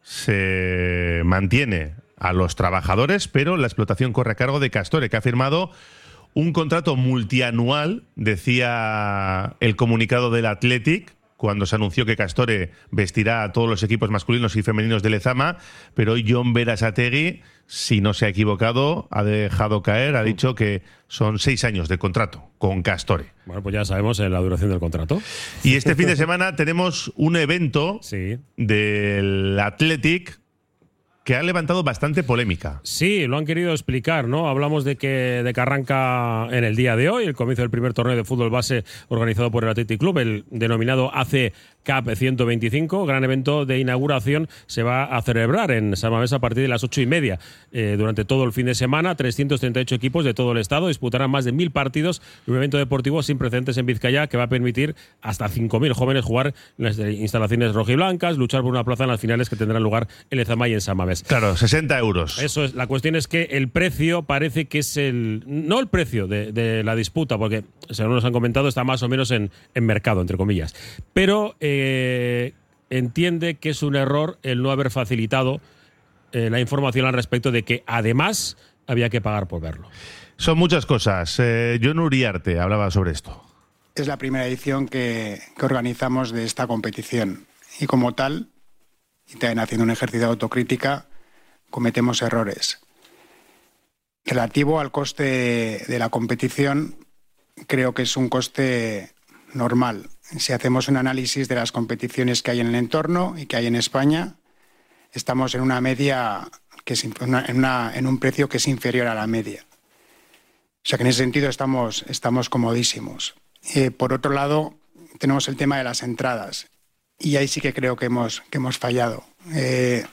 A: se mantiene a los trabajadores, pero la explotación corre a cargo de Castore, que ha firmado un contrato multianual, decía el comunicado del Athletic, cuando se anunció que Castore vestirá a todos los equipos masculinos y femeninos de Lezama, pero hoy Jon Berasategui, si no se ha equivocado, ha dejado caer, ha dicho que son seis años de contrato con Castore.
D: Bueno, pues ya sabemos la duración del contrato.
A: Y este fin de semana tenemos un evento
D: sí.
A: del Athletic que ha levantado bastante polémica.
D: Sí, lo han querido explicar, ¿no? Hablamos de que, de que arranca en el día de hoy el comienzo del primer torneo de fútbol base organizado por el Athletic Club, el denominado A C Cup ciento veinticinco, gran evento de inauguración, se va a celebrar en San Mamés a partir de las ocho y media. Eh, durante todo el fin de semana, trescientos treinta y ocho equipos de todo el estado disputarán más de mil partidos, un evento deportivo sin precedentes en Vizcaya que va a permitir hasta cinco mil jóvenes jugar en las instalaciones rojiblancas, luchar por una plaza en las finales que tendrán lugar en Lezama y en San Mamés.
A: Claro, sesenta euros.
D: Eso es. La cuestión es que el precio parece que es el... No el precio de, de la disputa, porque, según nos han comentado, está más o menos en, en mercado, entre comillas. Pero eh, entiende que es un error el no haber facilitado eh, la información al respecto de que, además, había que pagar por verlo.
A: Son muchas cosas. Eh, Jon Uriarte hablaba sobre esto.
K: Es la primera edición que, que organizamos de esta competición. Y como tal, y también haciendo un ejercicio de autocrítica, cometemos errores. Relativo al coste de la competición, creo que es un coste normal. Si hacemos un análisis de las competiciones que hay en el entorno y que hay en España, estamos en una media, que es una, en, una, en un precio que es inferior a la media. O sea que en ese sentido estamos, estamos comodísimos. Eh, por otro lado, tenemos el tema de las entradas. Y ahí sí que creo que hemos, que hemos fallado. Eh,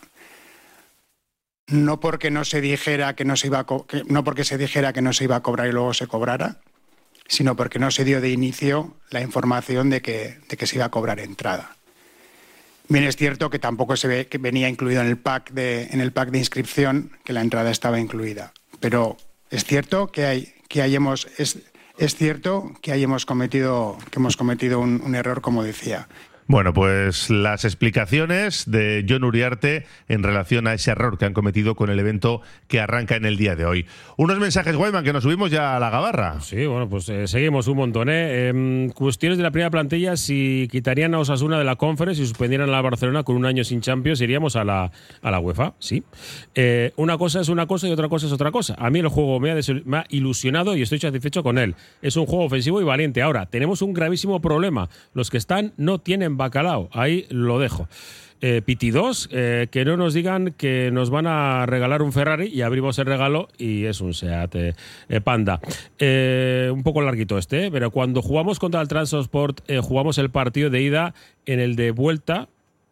K: no porque no se dijera que no se iba a co- que, no porque se dijera que no se iba a cobrar y luego se cobrara, sino porque no se dio de inicio la información de que, de que se iba a cobrar entrada. Bien es cierto que tampoco se ve que venía incluido en el pack de, en el pack de inscripción que la entrada estaba incluida. Pero es cierto que hay, que hayamos, es, es cierto que hayamos cometido, que hemos cometido un, un error, como decía.
A: Bueno, pues las explicaciones de Jon Uriarte en relación a ese error que han cometido con el evento que arranca en el día de hoy. Unos mensajes, Weidman, que nos subimos ya a la gabarra.
D: Sí, bueno, pues eh, seguimos un montón, ¿eh? Eh, Cuestiones de la primera plantilla: si quitarían a Osasuna de la Conference y suspendieran a la Barcelona con un año sin Champions, iríamos a la, a la UEFA, sí. Eh, una cosa es una cosa y otra cosa es otra cosa. A mí el juego me ha, des- me ha ilusionado y estoy satisfecho con él. Es un juego ofensivo y valiente. Ahora, tenemos un gravísimo problema. Los que están no tienen bacalao. Ahí lo dejo. Eh, Piti dos, eh, que no nos digan que nos van a regalar un Ferrari y abrimos el regalo y es un Seat eh, eh, Panda. Eh, un poco larguito este, eh, pero cuando jugamos contra el Transport, eh, jugamos el partido de ida, en el de vuelta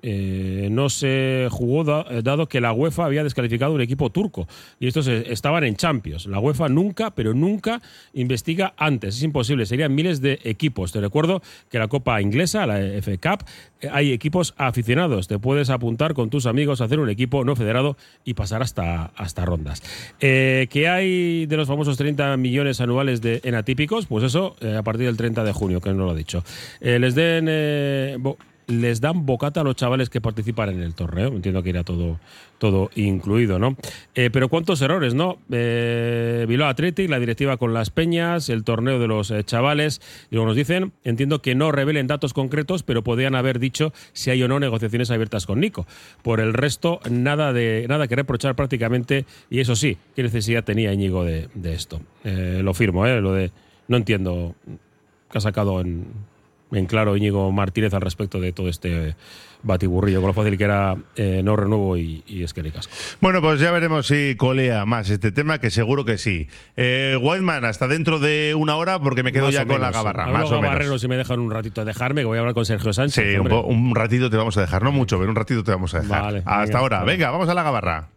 D: Eh, no se jugó da, dado que la UEFA había descalificado un equipo turco y estos estaban en Champions. La UEFA nunca, pero nunca investiga antes, es imposible, serían miles de equipos. Te recuerdo que la Copa Inglesa, la F A Cup, eh, hay equipos aficionados, te puedes apuntar con tus amigos a hacer un equipo no federado y pasar hasta, hasta rondas. Eh, ¿Qué hay de los famosos treinta millones anuales de, en atípicos? Pues eso, eh, a partir del treinta de junio, que no lo he dicho. Eh, les den... Eh, bo- les dan bocata a los chavales que participan en el torneo. Entiendo que irá todo, todo incluido, ¿no? Eh, pero cuántos errores, ¿no? Eh, Bilbao Athletic, la directiva con las peñas, el torneo de los eh, chavales. Y luego nos dicen, entiendo que no revelen datos concretos, pero podrían haber dicho si hay o no negociaciones abiertas con Nico. Por el resto, nada de nada que reprochar prácticamente. Y eso sí, ¿qué necesidad tenía Íñigo de, de esto? Eh, lo firmo, ¿eh? Lo de... No entiendo qué ha sacado en... en claro Íñigo Martínez al respecto de todo este batiburrillo, con lo fácil que era eh, no renuevo y, y es que le casco.
A: Bueno, pues ya veremos si colea más este tema, que seguro que sí. Eh, Weidman, hasta dentro de una hora, porque me quedo
D: Más
A: ya
D: o
A: con
D: menos,
A: la gabarra.
D: Hablo
A: Más o
D: gabarrero,
A: menos.
D: si me dejan un ratito dejarme, que voy a hablar con Sergio Sánchez.
A: Sí, un, po- un ratito te vamos a dejar, no mucho, pero un ratito te vamos a dejar.
D: Vale,
A: hasta
D: venga,
A: ahora.
D: vale.
A: Venga, vamos a la gabarra.